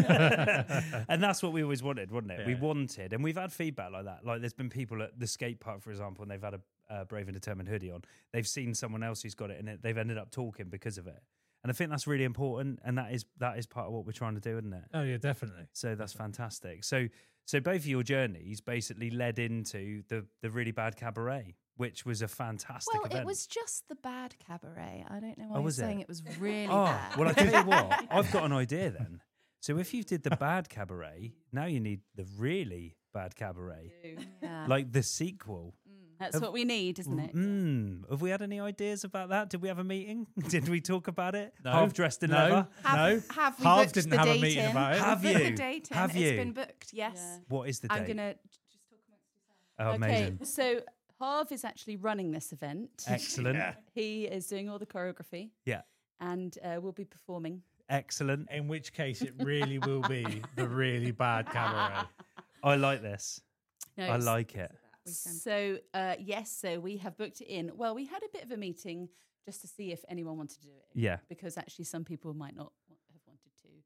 right. And that's what we always wanted, wasn't it? We Yeah. wanted, and we've had feedback like that. Like, there's been people at the skate park, for example, and they've had a uh, Brave and Determined hoodie on. They've seen someone else who's got it, and it, they've ended up talking because of it. And I think that's really important, and that is that is part of what we're trying to do, isn't it? Oh yeah, definitely. So that's fantastic. So so both of your journeys basically led into the the really bad cabaret, which was a fantastic Well, event. it was just the bad cabaret. I don't know why Oh, you're was it? saying it was really Oh, bad. well, I tell you what, I've got an idea then. So if you did the bad cabaret, now you need the really bad cabaret, Yeah. like the sequel. That's what we need, isn't it? Mm, have we had any ideas about that? Did we have a meeting? Did we talk about it? No. Half dressed in No. leather. Have, No. have we Halves booked didn't the have a date meeting in? about it. Have We've booked you? the date in. Have It's you? been booked, yes. Yeah. What is the date? I'm going to just talk amongst Oh, amazing. Okay, so Harv is actually running this event. Excellent. Yeah. He is doing all the choreography. Yeah. And uh, we'll be performing. Excellent. In which case, it really will be the really bad cabaret. I like this. No, I it's- like it. So, uh, yes, so we have booked it in. Well, we had a bit of a meeting just to see if anyone wanted to do it. Yeah. Because actually, some people might not wa- have wanted to. Mm,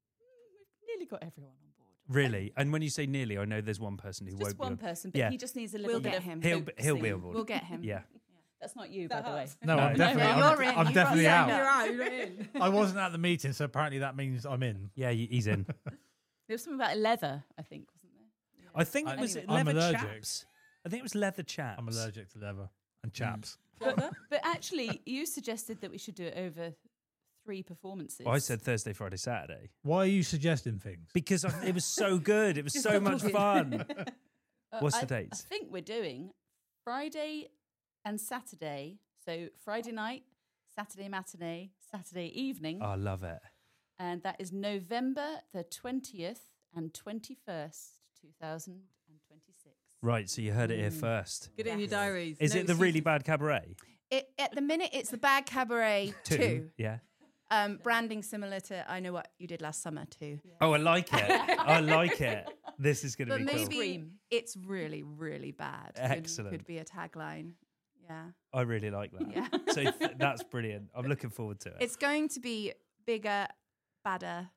We've nearly got everyone on board. Really. And when you say nearly, I know there's one person who It's just won't one be. person, but Yeah. he just needs a little We'll bit get of him. He'll be- he'll be coaxing. on board. We'll get him. Yeah. That's not you, by the way. No, I'm No. definitely. No, I'm, you're in. I'm You've definitely got- out. You're in. I wasn't at the meeting, so apparently that means I'm in. Yeah, y- he's in. There was something about leather, I think, wasn't there? I think I- it was Anyway. I'm leather allergic. chaps. I think it was leather chaps. I'm allergic to leather and chaps. But, but actually, you suggested that we should do it over three performances. I said Thursday, Friday, Saturday Why are you suggesting things? because I, it was so good. It was so much fun. Uh, What's I, the dates? I think we're doing Friday and Saturday. So Friday night, Saturday matinee, Saturday evening. I love it. And that is November the twentieth and twenty-first, two thousand twenty-six. Right, so you heard it here first. Get it in your Yes. diaries. Is No it the really excuses. bad cabaret? It, at the minute, it's the bad cabaret two. Yeah. Um, branding similar to I Know What You Did Last Summer too. Oh, I like it. I like it. This is going to But be cool. maybe Scream. it's really, really bad. Could- Excellent. Could be a tagline. Yeah. I really like that. Yeah. So th- that's brilliant. I'm looking forward to it. It's going to be bigger, badder,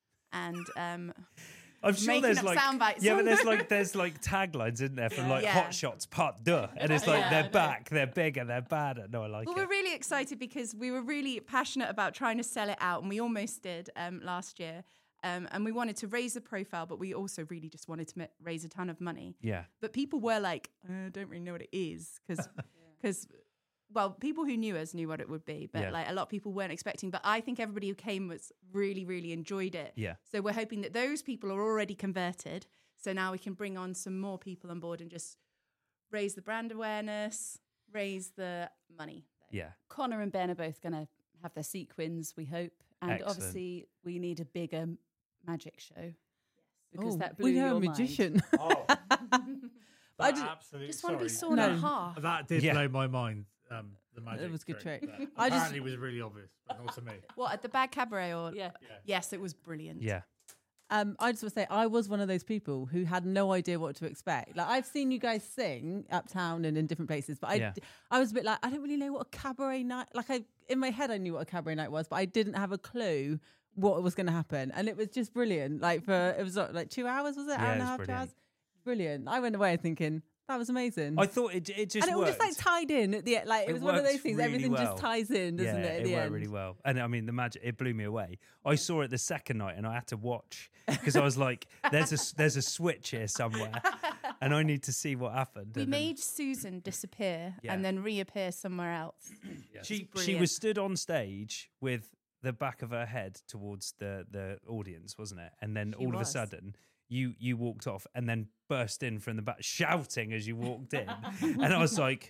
and um, I'm sure making there's up like sound bites. yeah, but there's like there's like taglines, isn't there, from like Yeah. Hot Shots Part Deux, and it's like Yeah, I they're know. back, they're bigger, they're badder. No, I like well, it. we're really excited because we were really passionate about trying to sell it out, and we almost did um, last year. Um, and we wanted to raise the profile, but we also really just wanted to ma- raise a ton of money. Yeah, But people were like, I don't really know what it is because, because, well, people who knew us knew what it would be, but Yeah. like a lot of people weren't expecting. But I think everybody who came was really, really enjoyed it. yeah, So we're hoping that those people are already converted. So now we can bring on some more people on board and just raise the brand awareness, raise the money. yeah. Connor and Ben are both going to have their sequins, we hope. And Excellent. obviously, we need a bigger magic show. Because Oh, that blew we know your a mind. magician. Oh, I just- absolutely. Just want to be sorry. sawn No. in half. That did Yeah. blow my mind. Um, the magic. It was a good trick. but I just- apparently, it was really obvious, but not to me. What, at the Bad Cabaret or? Yeah. Yes, it was brilliant. Yeah, Um, I just want to say I was one of those people who had no idea what to expect. Like I've seen you guys sing uptown and in different places, but I, Yeah. I was a bit like I don't really know what a cabaret night. Like I, in my head, I knew what a cabaret night was, but I didn't have a clue what was going to happen, and it was just brilliant. Like for it was like two hours, was it? Yeah, Hour it and a was half, two brilliant. hours. Brilliant. I went away thinking that was amazing. I thought it it just and it all worked. just like tied in at the end. Like it, It was one of works those things. really Everything well. just ties in, doesn't yeah, it? At it the worked end. really well. And I mean, the magic, it blew me away. I saw it the second night and I had to watch because I was like, there's a, s- there's a switch here somewhere and I need to see what happened. We And then made Susan disappear Yeah. and then reappear somewhere else. she, she brilliant. was stood on stage with the back of her head towards the, the audience, wasn't it? And then She all of a was. sudden, you you walked off and then burst in from the back, shouting as you walked in. And I was like,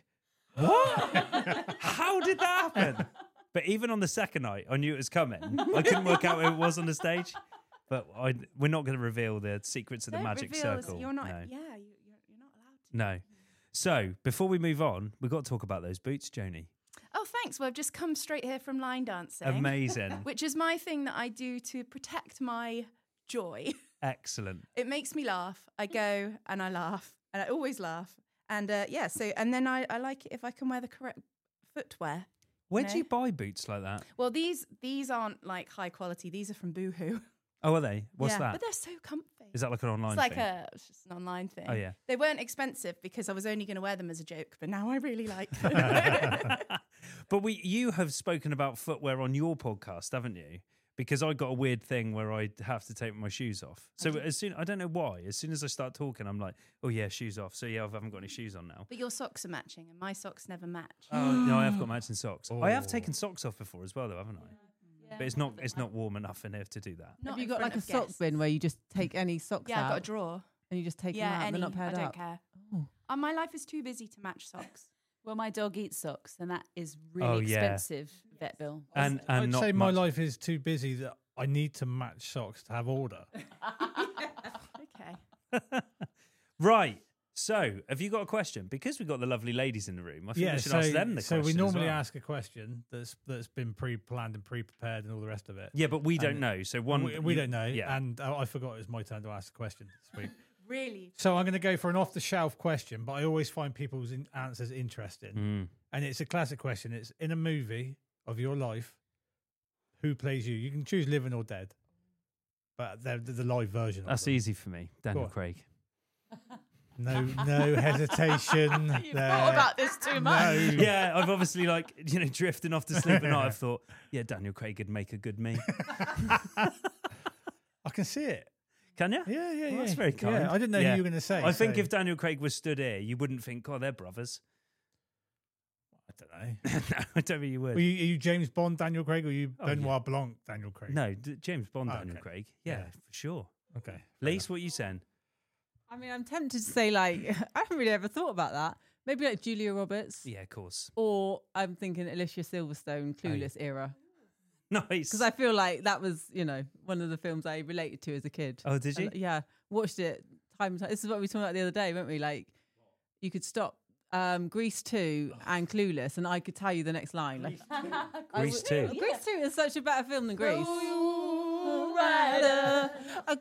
what? How did that happen? But even on the second night, I knew it was coming. I couldn't work out who it was on the stage. But I, we're not going to reveal the secrets of the Don't magic reveal this- circle. You're not. No. Yeah, you, you're, you're not allowed to. No. So before we move on, we've got to talk about those boots, Joni. Oh, thanks. Well, I've just come straight here from line dancing, Amazing. which is my thing that I do to protect my joy. Excellent. It makes me laugh. I go and I laugh, and I always laugh. And uh, yeah, so and then I, I like it if I can wear the correct footwear. Where No. do you buy boots like that? Well, these these aren't like high quality. These are from Boohoo. Oh, are they? What's yeah, that? But they're so comfy. Is that like an online It's like thing? a it's just an online thing. Oh, yeah. They weren't expensive because I was only going to wear them as a joke, but now I really like them. But we, you have spoken about footwear on your podcast, haven't you? Because I got a weird thing where I have to take my shoes off. So as soon, I don't know why. As soon as I start talking, I'm like, oh yeah, shoes off. So yeah, I haven't got any shoes on now. But your socks are matching, and my socks never match. Oh no, I have got matching socks. I have Oh. taken socks off before as well, though, haven't I? Yeah. But it's not, it's not warm enough in here to do that. Not Have you in got front like a of sock guests. bin where you just take any socks Yeah, out I've got a drawer. and you just take Yeah, them out? any. They're not paired I don't up. care. Oh. Uh, my life is too busy to match socks. Well, my dog eats socks, and that is really Oh, yeah. expensive vet bill. And and I'd not say my much- life is too busy that I need to match socks to have order. Okay. Right. So, have you got a question? Because we've got the lovely ladies in the room, I think we should so, ask them the so question. we as normally well. ask a question that's that's been pre-planned and pre-prepared and all the rest of it. Yeah, but we don't and- know. So one, we, we you- don't know, Yeah. and I, I forgot it was my turn to ask a question this week. Really? So I'm going to go for an off-the-shelf question, but I always find people's in- answers interesting. Mm. And it's a classic question. It's in a movie of your life, who plays you? You can choose living or dead, but they're, they're the live version. That's of them. easy for me, Daniel on. Craig. No, no hesitation. You've there. thought about this too much. No. Yeah, I've obviously like you know drifting off to sleep at night. I've thought, yeah, Daniel Craig could make a good me. I can see it. Can you? Yeah, yeah, Well, yeah. that's very kind. Yeah, I didn't know Yeah. who you were going to say. I think so- if Daniel Craig was stood here, you wouldn't think, oh, they're brothers. I don't know. No, I don't think you would. Are you, are you James Bond, Daniel Craig, or are you Oh, Benoit Blanc, Daniel Craig? No, D- James Bond, Oh, Daniel okay. Craig. Yeah, Yeah. for sure. Okay. Lise, what are you saying? I mean, I'm tempted to say like I haven't really ever thought about that. Maybe like Julia Roberts, Yeah, of course. or I'm thinking Alicia Silverstone, Oh, yeah. Clueless era, Nice. because I feel like that was you know one of the films I related to as a kid. Oh, did you? And, yeah, watched it time and time. This is what we were talking about the other day, weren't we? Like you could stop um, Grease two and Clueless, and I could tell you the next line. Like Grease two. Grease two is such a better film than Grease. Ooh, Rider, a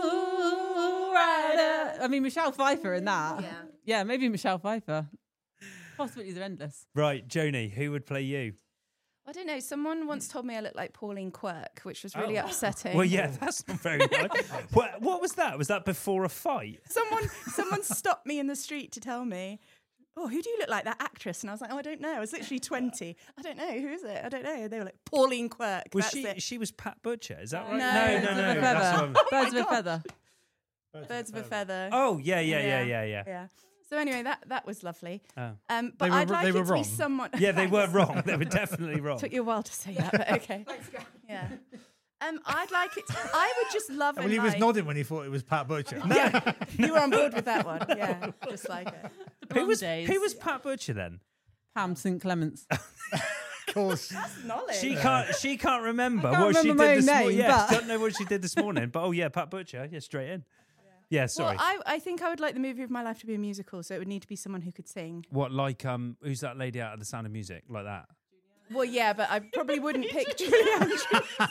cool rider. I mean, Michelle Pfeiffer in that. Yeah. Yeah, maybe Michelle Pfeiffer. Possibilities are endless. Right, Joni, who would play you? I don't know. Someone once told me I looked like Pauline Quirk, which was really Oh. upsetting. Well, yeah, that's not very nice. what, what was that? Was that before a fight? Someone someone stopped me in the street to tell me, oh, who do you look like, that actress? And I was like, oh, I don't know. I was literally twenty. I don't know. Who is it? I don't know. They were like, Pauline Quirk. Was That's she? it. She was Pat Butcher. Is that right? No. no, Birds no. of no, a that's feather. what I'm- Birds of a God. feather. Birds of a feather. Oh, yeah, yeah, yeah, Yeah. yeah, yeah. Yeah. So anyway, that that was lovely. Oh. Um, but They were I'd r- like they it were to wrong. be someone. Yeah, they were Thanks. wrong. They were definitely wrong. Took you a while to say that, but okay. Yeah. Um, I'd like it. To, I would just love it. Well, he was nodding when he thought it was Pat Butcher. Yeah, you were on board with that one. Yeah, just like it. Who was, days. who was Pat Butcher then? Pam Saint Clements. Of course. Knowledge. She can't. She can't remember I can't what remember my she own did this morning. name, Yeah, but- don't know what she did this morning. But oh yeah, Pat Butcher. Yeah, straight in. Yeah, sorry. Well, I, I think I would like the movie of my life to be a musical, so it would need to be someone who could sing. what like um? Who's that lady out of The Sound of Music? Like that? Well, yeah, but I probably wouldn't pick Julie Andrews.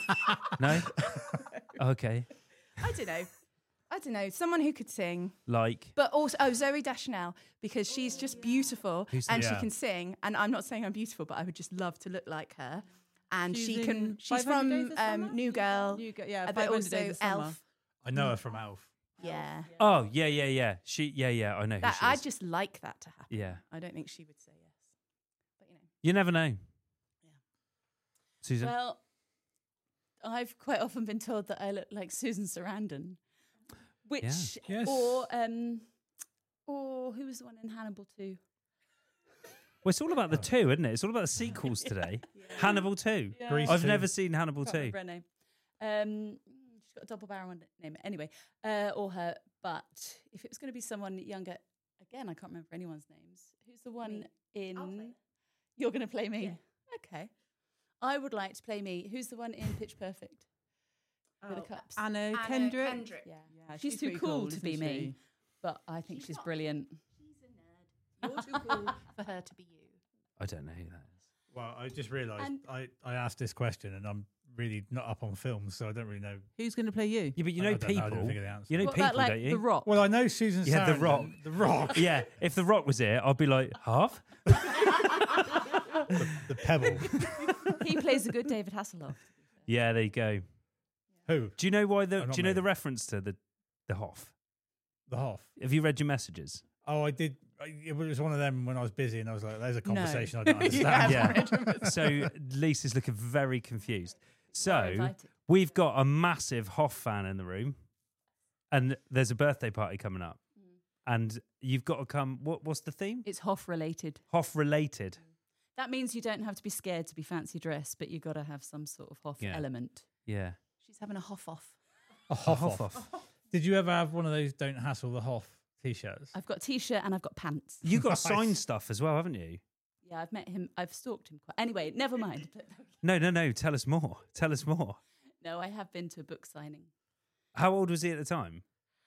No. Okay. I don't know. I don't know. Someone who could sing. Like. But also, oh, Zoe Deschanel, because she's just beautiful Who's and that? she Yeah. can sing. And I'm not saying I'm beautiful, but I would just love to look like her. And She's she in can. She's five hundred from Days of um, Summer? New Girl, New Girl, yeah, uh, but five hundred also Days of Summer. Elf. I know her from Alf. Yeah, Oh yeah, yeah, yeah. She. Yeah, yeah. I know. Who that she I'd is. just like that to happen. Yeah. I don't think she would say yes, but you know. You never know. Susan. Well, I've quite often been told that I look like Susan Sarandon, which Yes. or um or who was the one in Hannibal two? Well, it's all about the two, isn't it? It's all about the sequels today. Hannibal two. Grease I've two. never seen Hannibal Can't two. remember her name. Um, she's got a double barrel name. Anyway, uh, or her. But if it was going to be someone younger, again, I can't remember anyone's names. Who's the one in? You're going to play me. Okay. I would like to play me. Who's the one in Pitch Perfect? With the cups. Anna, Anna Kendrick. Kendrick. Yeah. Yeah, she's, too pretty cool, to isn't be me, she? but I think she's, brilliant. She's a nerd. You're too cool for her to be you. I don't know who that is. Well, I just realised And- I, I asked this question and I'm really not up on films, so I don't really know. Who's going to play you? Yeah, but you I- know I don't know, I people. don't think of the answer. You know What people, about like don't you? The Rock? Well, I know Susan Yeah, The Sarandon. Rock. The Rock. Yeah, if The Rock was here, I'd be like, half? the, the pebble. He plays a good David Hasselhoff. Yeah, there you go. Who? Do you know why the? Oh, not do you know me. the reference to the the Hoff? The Hoff. Have you read your messages? Oh, I did. I- It was one of them when I was busy, and I was like, "There's a No. conversation I don't You understand." Yeah. So Lisa's looking very confused. Are So invited. we've got a massive Hoff fan in the room, and there's a birthday party coming up, and you've got to come. What what's the theme? It's Hoff related. Hoff related. That means you don't have to be scared to be fancy dressed, but you've got to have some sort of Hoff Yeah. element. Yeah. She's having a Hoff off. A Hoff Hoff off. off. Did you ever have one of those "Don't Hassle the Hoff" t-shirts? I've got a t-shirt and I've got pants. You got Nice. signed stuff as well, haven't you? Yeah, I've met him. I've stalked him quite. Anyway, never mind. No, no, no. Tell us more. Tell us more. No, I have been to a book signing. How old was he at the time?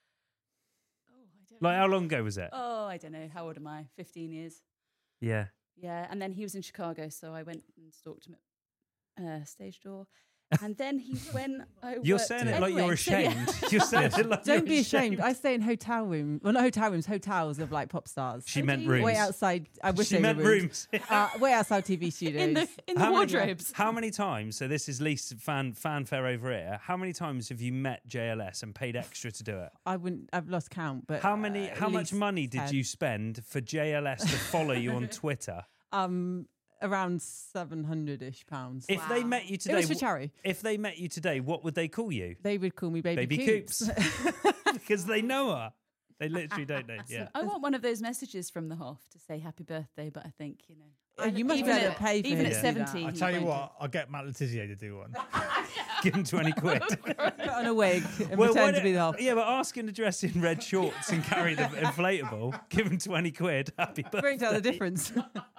Oh, I don't Like, know. how long ago was it? Oh, I don't know. How old am I? fifteen years. Yeah. Yeah, and then he was in Chicago, so I went and stalked him at uh, stage door. And then he when I You're worked- saying it like Anyway, you're so yeah. ashamed. You're saying it like Don't you're be ashamed. I stay in hotel room. Well, not hotel rooms, hotels of like pop stars. She Oh, meant do you? rooms. Way outside. I wish she they meant were rooms. Uh, way outside T V studios. in the in the How many- wardrobes. How many times? So this is least fan fanfare over here. How many times have you met J L S and paid extra to do it? I wouldn't. I've lost count. But How many? uh, how at much least money did ten. you spend for J L S to follow you on Twitter? Um, around seven hundred ish pounds. If they Wow. met you It today, was for wh- charity. if they met you today, what would they call you? They would call me Baby, Baby Coops. Coops, because they know her. They literally don't know. Yeah. I want one of those messages from the Hoff to say happy birthday, but I think you know. Uh, you must be even able at, to pay for even him at to do that. seventy. I he tell you won't what, I'll get Matt Letizia to do one. Give him twenty quid. Put on a wig and Well, why pretend to don't- be the Hoff. Yeah, but ask him to dress in red shorts and carry the inflatable. Give him twenty quid. Happy birthday. Bring tell the difference.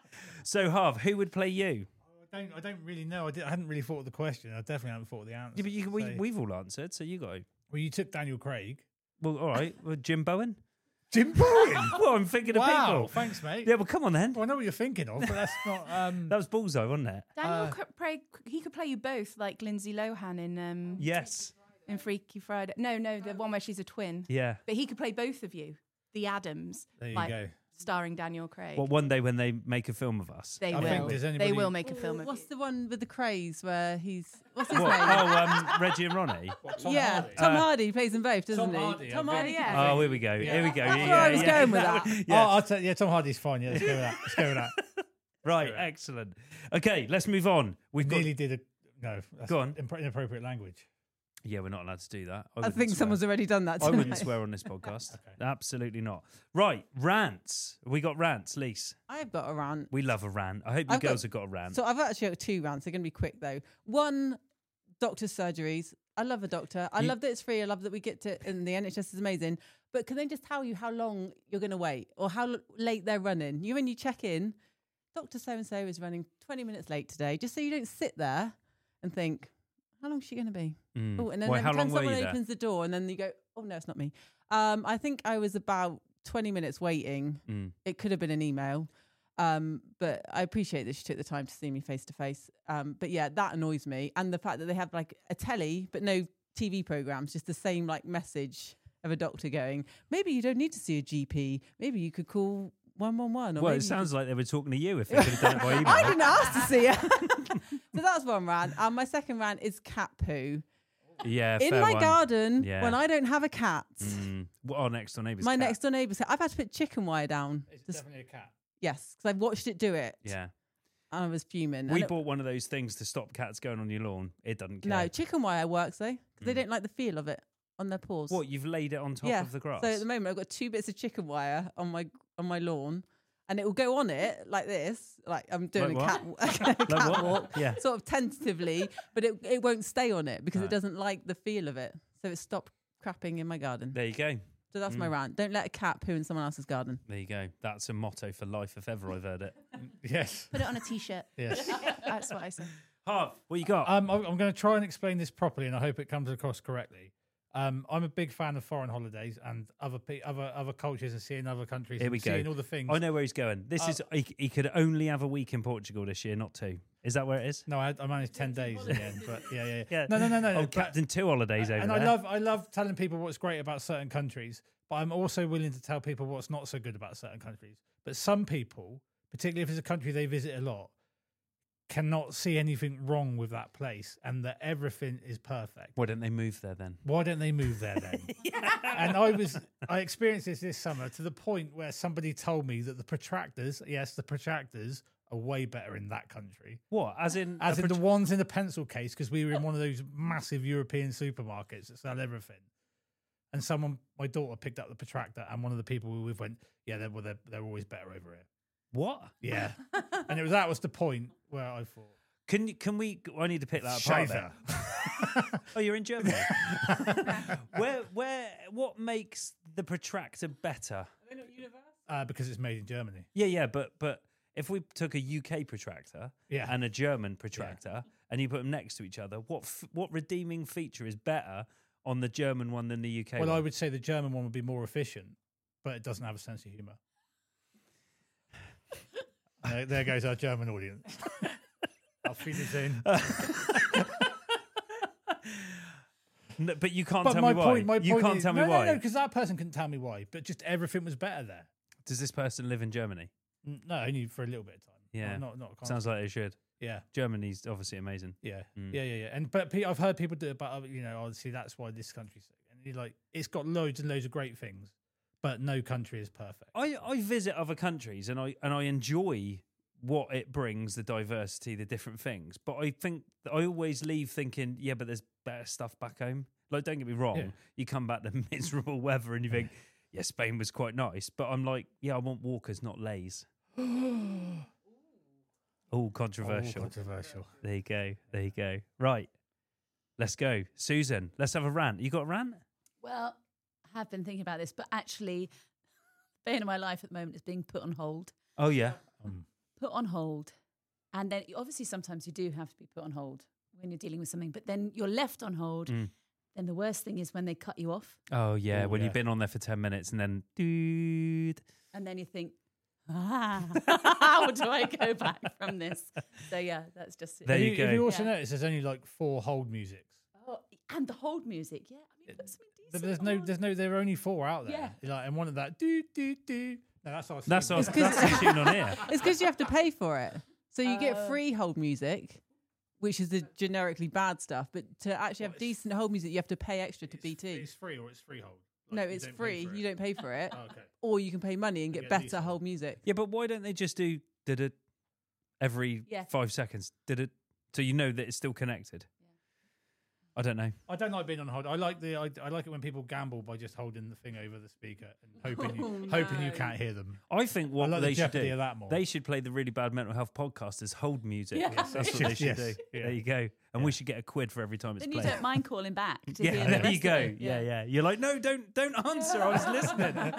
So, Harv, who would play you? I don't. I don't really know. I, did, I hadn't really thought of the question. I definitely haven't thought of the answer. Yeah, but you, we, So- we've all answered, so you go. well, you took Daniel Craig. Well, all right. Well, Jim Bowen. Jim Bowen. Well, I'm thinking of Wow. people. Thanks, mate. Yeah, well, come on then. Well, I know what you're thinking of, but that's not. Um, That was Bullseye, wasn't it? Daniel Uh, Cra- Craig, he could play you both, like Lindsay Lohan in um Yes. in Freaky Friday. No, no, the one where she's a twin. Yeah. But he could play both of you, the Adams, there you like, go. starring Daniel Craig. Well, one day when they make a film of us. they I will. think there's anybody- They will make a film of What's you. the one with the craze where he's what's his What? name? Oh, um, Reggie and Ronnie. What, Tom yeah, Hardy? Tom Uh, Hardy plays them both, doesn't Tom he? Hardy, Tom I Hardy. bet. can Yeah. Oh, play- here we go. Here we go. That's yeah, where I was yeah, going with yeah. that. Yeah. Oh, I'll tell yeah, Tom Hardy's fine. Yeah, let's go with that. Let's go with that. Right. Correct. Excellent. Okay, let's move on. We've got. Nearly did a no. That's Go on. impro- Inappropriate language. Yeah, we're not allowed to do that. I wouldn't think swear. someone's already done that I tonight. wouldn't swear on this podcast. Okay. Absolutely not. Right, rants. We got rants, Lise. I've got a rant. We love a rant. I hope you I've got- girls have got a rant. So I've actually got two rants. They're going to be quick though. One, doctor's surgeries. I love a doctor. I You- love that it's free. I love that we get to, and the N H S is amazing. But can they just tell you how long you're going to wait or how l- late they're running? You when you check in, Doctor So and So is running twenty minutes late today, just so you don't sit there and think, how long is she going to be? Mm. Oh, and then Why, every how time long were someone you there? opens the door, and then you go, oh no, it's not me. Um, I think I was about twenty minutes waiting. Mm. It could have been an email. Um, but I appreciate that she took the time to see me face to face. Um, but yeah, that annoys me. And the fact that they have like a telly, but no T V programs, just the same like message of a doctor going, maybe you don't need to see a G P. Maybe you could call one one one. Well, it sounds like they were talking to you if they could have done it by email. I didn't ask to see it. So that's one rant. And my second rant is cat poo. Yeah, In fair my one. garden, Yeah. when I don't have a cat, Mm. What our next door neighbour's my cat. next door neighbour said, I've had to put chicken wire down. It's Just- definitely a cat. yes, because I've watched it do it. Yeah. And I was fuming. We And it- bought one of those things to stop cats going on your lawn. It doesn't care. no, chicken wire works though, because they Mm. don't like the feel of it on their paws. What, you've laid it on top yeah. of the grass? So at the moment, I've got two bits of chicken wire on my on my lawn, and it will go on it like this, like I'm doing Like a what? cat a Like what? catwalk, Yeah. sort of tentatively, but it it won't stay on it because No. it doesn't like the feel of it. So it stopped crapping in my garden. There you go. So that's my Mm. rant. Don't let a cat poo in someone else's garden. There you go. That's a motto for life if ever I've heard it. Yes. Put it on a t-shirt. Yes. That's what I said. Harv, what you got? Um, I'm, I'm going to try and explain this properly, and I hope it comes across correctly. Um, I'm a big fan of foreign holidays and other pe- other other cultures and seeing other countries. Here and we go. Seeing all the things. I know where he's going. This Uh, is he, he could only have a week in Portugal this year, not two. Is that where it is? No, I, I managed ten days in the end, but yeah, yeah, yeah. Yeah. No, no, no, no. Oh, but- Captain Two holidays over and there. I love I love telling people what's great about certain countries, but I'm also willing to tell people what's not so good about certain countries. But some people, particularly if it's a country they visit a lot, cannot see anything wrong with that place and that everything is perfect. Why don't they move there then? Why don't they move there then? And I was, I experienced this this summer to the point where somebody told me that the protractors, yes, the protractors are way better in that country. What? As in, As a in prot- the ones in the pencil case, because we were in one of those massive European supermarkets that sell everything. And someone, my daughter picked up the protractor, and one of the people we were with went, yeah, they're, well, they're, they're always better over here. what? Yeah. And it was that was the point where I thought, Can you- can we? I need to pick that apart. Scheiße. then. Oh, you're in Germany. where where what makes the protractor better? uh, because it's made in Germany. Yeah, yeah, but but if we took a U K protractor Yeah. and a German protractor and you put them next to each other, what f- what redeeming feature is better on the German one than the U K Well, one? I would say the German one would be more efficient, but it doesn't have a sense of humour. there, there goes our German audience. I'll feed it in. No, but you can't But tell my me why. point, my you point can't is, tell me no, why. No, no, because that person couldn't tell me why. But just everything was better there. Does this person live in Germany? N- No, only for a little bit of time. Yeah. not not. not Sounds like they should. yeah, Germany's obviously amazing. yeah, Mm. yeah, yeah, yeah. And but pe- I've heard people do it, but uh, you know, obviously that's why this country's. And you're like, it's got loads and loads of great things, but no country is perfect. I, I visit other countries and I and I enjoy what it brings, the diversity, the different things. But I think I always leave thinking, yeah, but there's better stuff back home. Like, don't get me wrong, Yeah. you come back to miserable weather and you think, yeah, Spain was quite nice. But I'm like, yeah, I want Walkers, not Lays. Oh, controversial. Oh, controversial. There you go. There you go. Right. Let's go. Susan, let's have a rant. You got a rant? Well, I have been thinking about this, but actually, the bane of my life at the moment is being put on hold. Oh, yeah. Um, Put on hold. And then obviously sometimes you do have to be put on hold when you're dealing with something, but then you're left on hold. Mm. Then the worst thing is when they cut you off. Oh, yeah. Oh, when yeah. you've been on there for ten minutes and then, dude. And then you think, ah, how do I go back from this? So yeah, that's just it. There have you you, go. have you also Yeah. noticed there's only like four hold musics? Oh, and the hold music, yeah. I mean, put something There- decent There's no, on. there's no, there are only four out there. Yeah. You're like, and one of that, do do do. No, that's our. That's theme. our, that's the tune on here. It's because you have to pay for it. So you Uh, get free hold music, which is the generically bad stuff. But to actually have Well, it's- decent hold music, you have to pay extra to It's- B T. It's free or it's freehold. Like, No, you it's don't pay free. for it. You don't pay for it. Oh, okay. Or you can pay money and You get get better decent. hold music. Yeah, but why don't they just do did it every Yeah. five seconds? Did it so you know that it's still connected? I don't know. I don't like being on hold. I like the. I, I like it when people gamble by just holding the thing over the speaker and hoping you, Oh, hoping you no. can't hear them. I think what I like they the should jeopardy do, of that more. they should play the really bad mental health podcasters hold music. Yeah. Yes, that's what they should Yes, do. yeah. There you go. And we should get a quid for every time it's Then you played. don't mind calling back to Yeah, hear the there rest you go. of it. Yeah, yeah. You're like, no, don't, don't answer. I was listening.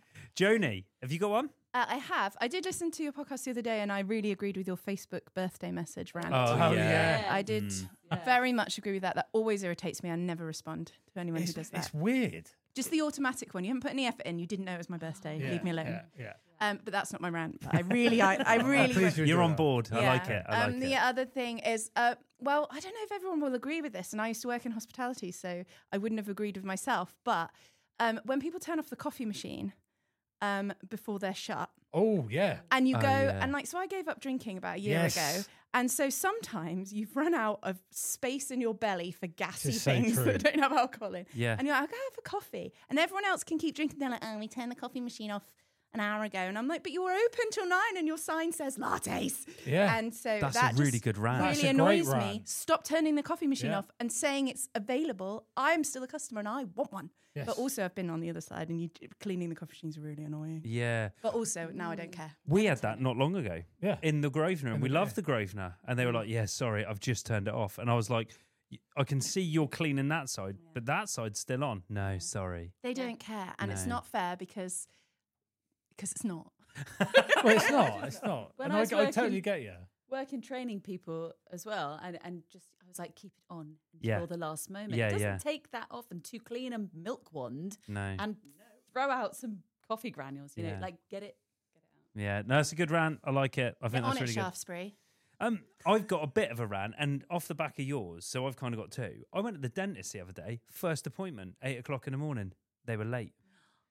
Joni, have you got one? Uh, I have. I did listen to your podcast the other day, and I really agreed with your Facebook birthday message rant. Oh, Oh, yeah. yeah. I did Mm. Yeah. very much agree with that. That always irritates me. I never respond to anyone It's, who does that. it's weird. Just the automatic one. You haven't put any effort in. You didn't know it was my birthday. Yeah, Leave me alone. Yeah, yeah. Um, but that's not my rant. But I really, I, I really. Please do You're on that. board. I Yeah. like it. I um, like the it. other thing is, uh, well, I don't know if everyone will agree with this, and I used to work in hospitality, so I wouldn't have agreed with myself. But um, when people turn off the coffee machine um, before they're shut, Oh yeah. and you Oh, go, yeah. and like, so I gave up drinking about a year Yes. ago, and so sometimes you've run out of space in your belly for gassy is so things true. that don't have alcohol in, Yeah. and you're like, I'll go have a coffee, and everyone else can keep drinking. They're like, oh, we turned the coffee machine off an hour ago, and I'm like, but you were open till nine, and your sign says lattes. Yeah. And so That's that a really just good rant. That's really a great annoys me. rant. Stop turning the coffee machine Yeah. off and saying it's available. I'm still a customer and I want one. Yes. But also, I've been on the other side, and you cleaning the coffee machines are really annoying. Yeah. But also, now I don't care. We had that not long ago Yeah. in the Grosvenor, and In we the- loved the Grosvenor. And they were like, yeah, sorry, I've just turned it off. And I was like, "Y- I can see you're cleaning that side, but that side's still on. No, sorry. They don't care, and it's No. not fair because because it's not. Well, it's not. It's not. When and I I, was I totally working- get you. Working training people as well, and, and just I was like, keep it on until Yeah. the last moment. Yeah, it doesn't yeah. take that often to clean a milk wand No. and throw out some coffee granules. You Yeah. know, like get it, get it out. Yeah, no, it's a good rant. I like it. I Get think on that's it, really good. Shaftesbury. Um, I've got a bit of a rant, and off the back of yours, so I've kind of got two. I went to the dentist the other day, first appointment, eight o'clock in the morning. They were late.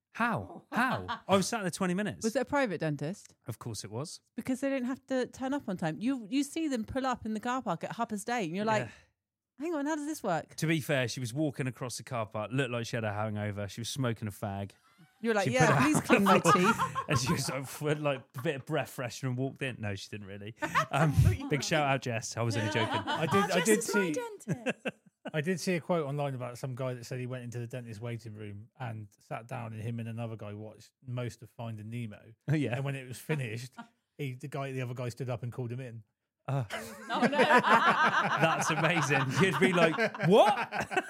How? How? I was sat there twenty minutes. Was it a private dentist? Of course it was. Because they don't have to turn up on time. You you see them pull up in the car park at half past eight, and you're like, Yeah. hang on, how does this work? To be fair, she was walking across the car park, looked like she had a hangover. She was smoking a fag. You're like, She yeah, put her- please clean my teeth. And she was like, with, like a bit of breath freshener and walked in. No, she didn't really. Um, big shout out, Jess. I was only joking. I did. I Jess did is my see. dentist. I did see a quote online about some guy that said he went into the dentist waiting room and sat down, and him and another guy watched most of Finding Nemo. Oh, yeah. And when it was finished, he, the guy, the other guy, stood up and called him in. Uh, Oh no. that's amazing. You'd be like, what?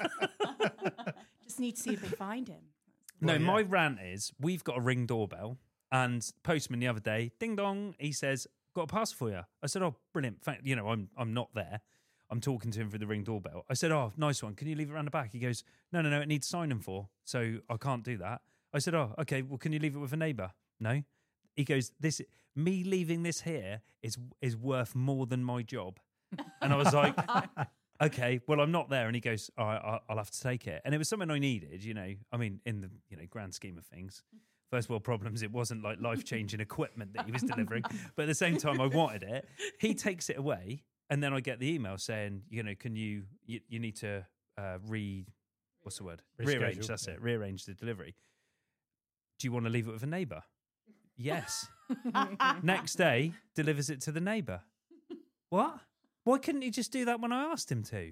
Just need to see if they find him. No, Well, yeah. my rant is we've got a Ring doorbell, and postman the other day, ding dong, he says, "Got a parcel for you." I said, "Oh, brilliant!" Thank you know, I'm I'm not there. I'm talking to him through the Ring doorbell. I said, "Oh, nice one. Can you leave it around the back?" He goes, "No, no, no. It needs signing for, so I can't do that." I said, "Oh, okay. Well, can you leave it with a neighbour?" No. He goes, "This me leaving this here is is worth more than my job," and I was like. Okay, well, I'm not there. And he goes, all right, I'll, I'll have to take it. And it was something I needed, you know, I mean, in the, you know, grand scheme of things. First world problems, it wasn't like life-changing equipment that he was delivering. But at the same time, I wanted it. He takes it away. And then I get the email saying, you know, can you, you, you need to uh, re, what's the word? Reschedule, Rearrange, that's yeah. it. Rearrange the delivery. Do you want to leave it with a neighbour? Yes. Next day, delivers it to the neighbour. What? Why couldn't he just do that when I asked him to?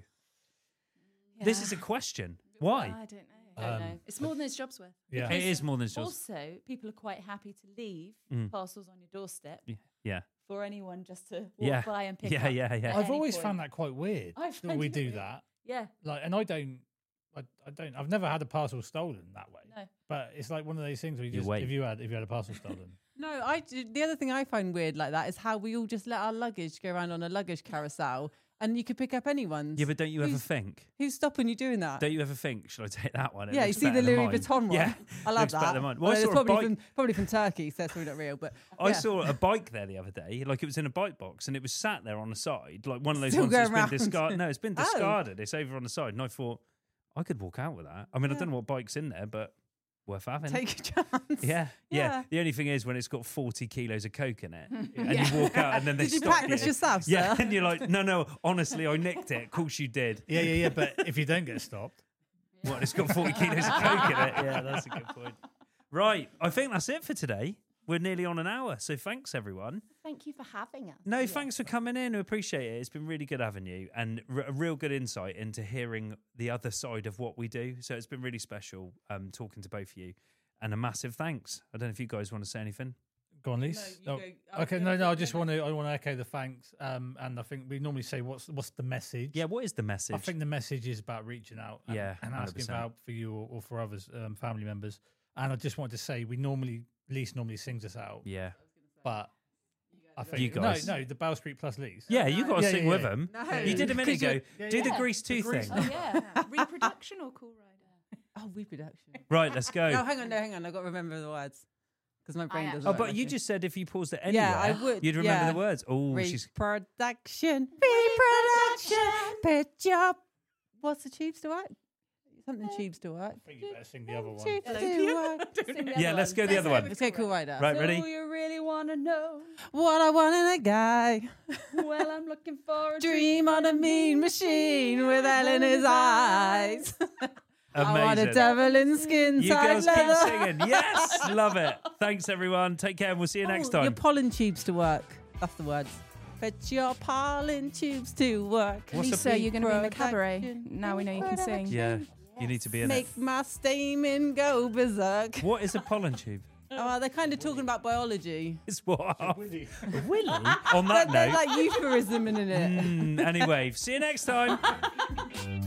This is a question. Why? I don't know. I don't Um, know. It's more than his job's worth. Yeah. It is more than just. Also, people are quite happy to leave Mm. parcels on your doorstep Yeah. for anyone just to walk Yeah. by and pick Yeah, up. yeah, yeah. at I've any always point. found that quite weird I that find we it do weird. that. Yeah. Like, and I don't, I, I don't, I've never had a parcel stolen that way. No. But it's like one of those things where you You just, wait. if you had, if you had a parcel stolen, No, I do- the other thing I find weird like that is how we all just let our luggage go around on a luggage carousel, and you could pick up anyone's. Yeah, but don't you ever Who's- think? Who's stopping you doing that? Don't you ever think, should I take that one? It yeah, you looks see the better than Louis mine. Vuitton one. Yeah, I love looks better that. than mine. Well, I it's saw a probably bike- from probably from Turkey, so that's probably not real. But I yeah. saw a bike there the other day, like it was in a bike box, and it was sat there on the side, like one of those Still ones that's going been round. discarded. No, it's been Oh. discarded. It's over on the side, and I thought I could walk out with that. I mean, I Yeah. don't know what bike's in there, but worth having. Take a chance. yeah, yeah, Yeah. The only thing is when it's got forty kilos of coke in it, and Yeah. you walk out, and then they Did you stop pack this you. yourself, sir? Yeah, and you're like, no, no, honestly, I nicked it. Of course you did. yeah, yeah, yeah. But if you don't get stopped, What? It's got forty kilos of coke in it. Yeah, that's a good point. Right, I think that's it for today. We're nearly on an hour, so thanks everyone. Thank you for having us. No, thanks for coming in. We appreciate it. It's been really good having you and r- a real good insight into hearing the other side of what we do. So it's been really special um, talking to both of you. And a massive thanks. I don't know if you guys want to say anything. go on, Lise. No, you Oh, go- I'll okay, go no, no. I second, just then. want to, I want to echo the thanks. Um, and I think we normally say what's what's the message. Yeah, what is the message? I think the message is about reaching out and, Yeah, and one hundred asking percent. for help for you or, or for others, um, family members. And I just wanted to say we normally, Lise normally sings us out, yeah. but I think You guys. no, no, the Bell Street plus Lise. Yeah, you got to Yeah, sing yeah, with yeah. them. No. You did a minute 'Cause you- ago. yeah, Do yeah. the Grease The two Grease thing. one. Oh, yeah. Reproduction or Cool Rider? Oh, reproduction. Right, let's go. No, hang on, no, hang on. I've got to remember the words because my brain I doesn't. Oh, work but like you this. just said if you paused it anywhere, Yeah, I would, you'd remember yeah. the words. Oh, she's reproduction, reproduction. Put your what's the tubes to work? Something tubes to work. I think you better sing the other one. Tubes to work. Sing the Yeah, other let's one. go the other one. Let's go, cool rider. Right, Do ready? you really want to know? What I want in a guy. Well, I'm looking for a Dream on a mean machine with hell in his eyes. I want a Amazing. devil in skin You tight girls keep leather. singing. Yes, love it. Thanks, everyone. Take care, and we'll see you next Oh, Your time. pollen tubes to work. That's the words. Put your pollen tubes to work. What's a Lisa, you're going to be in the cabaret. Reproduction, Now we know you can sing. Yeah, you need to be in it. Make my stamen go berserk. What is a pollen tube? Oh, they're kind of talking about biology. It's what? Willy. Willy? On But that there's note. like euphemism in it. Mm, anyway, see you next time.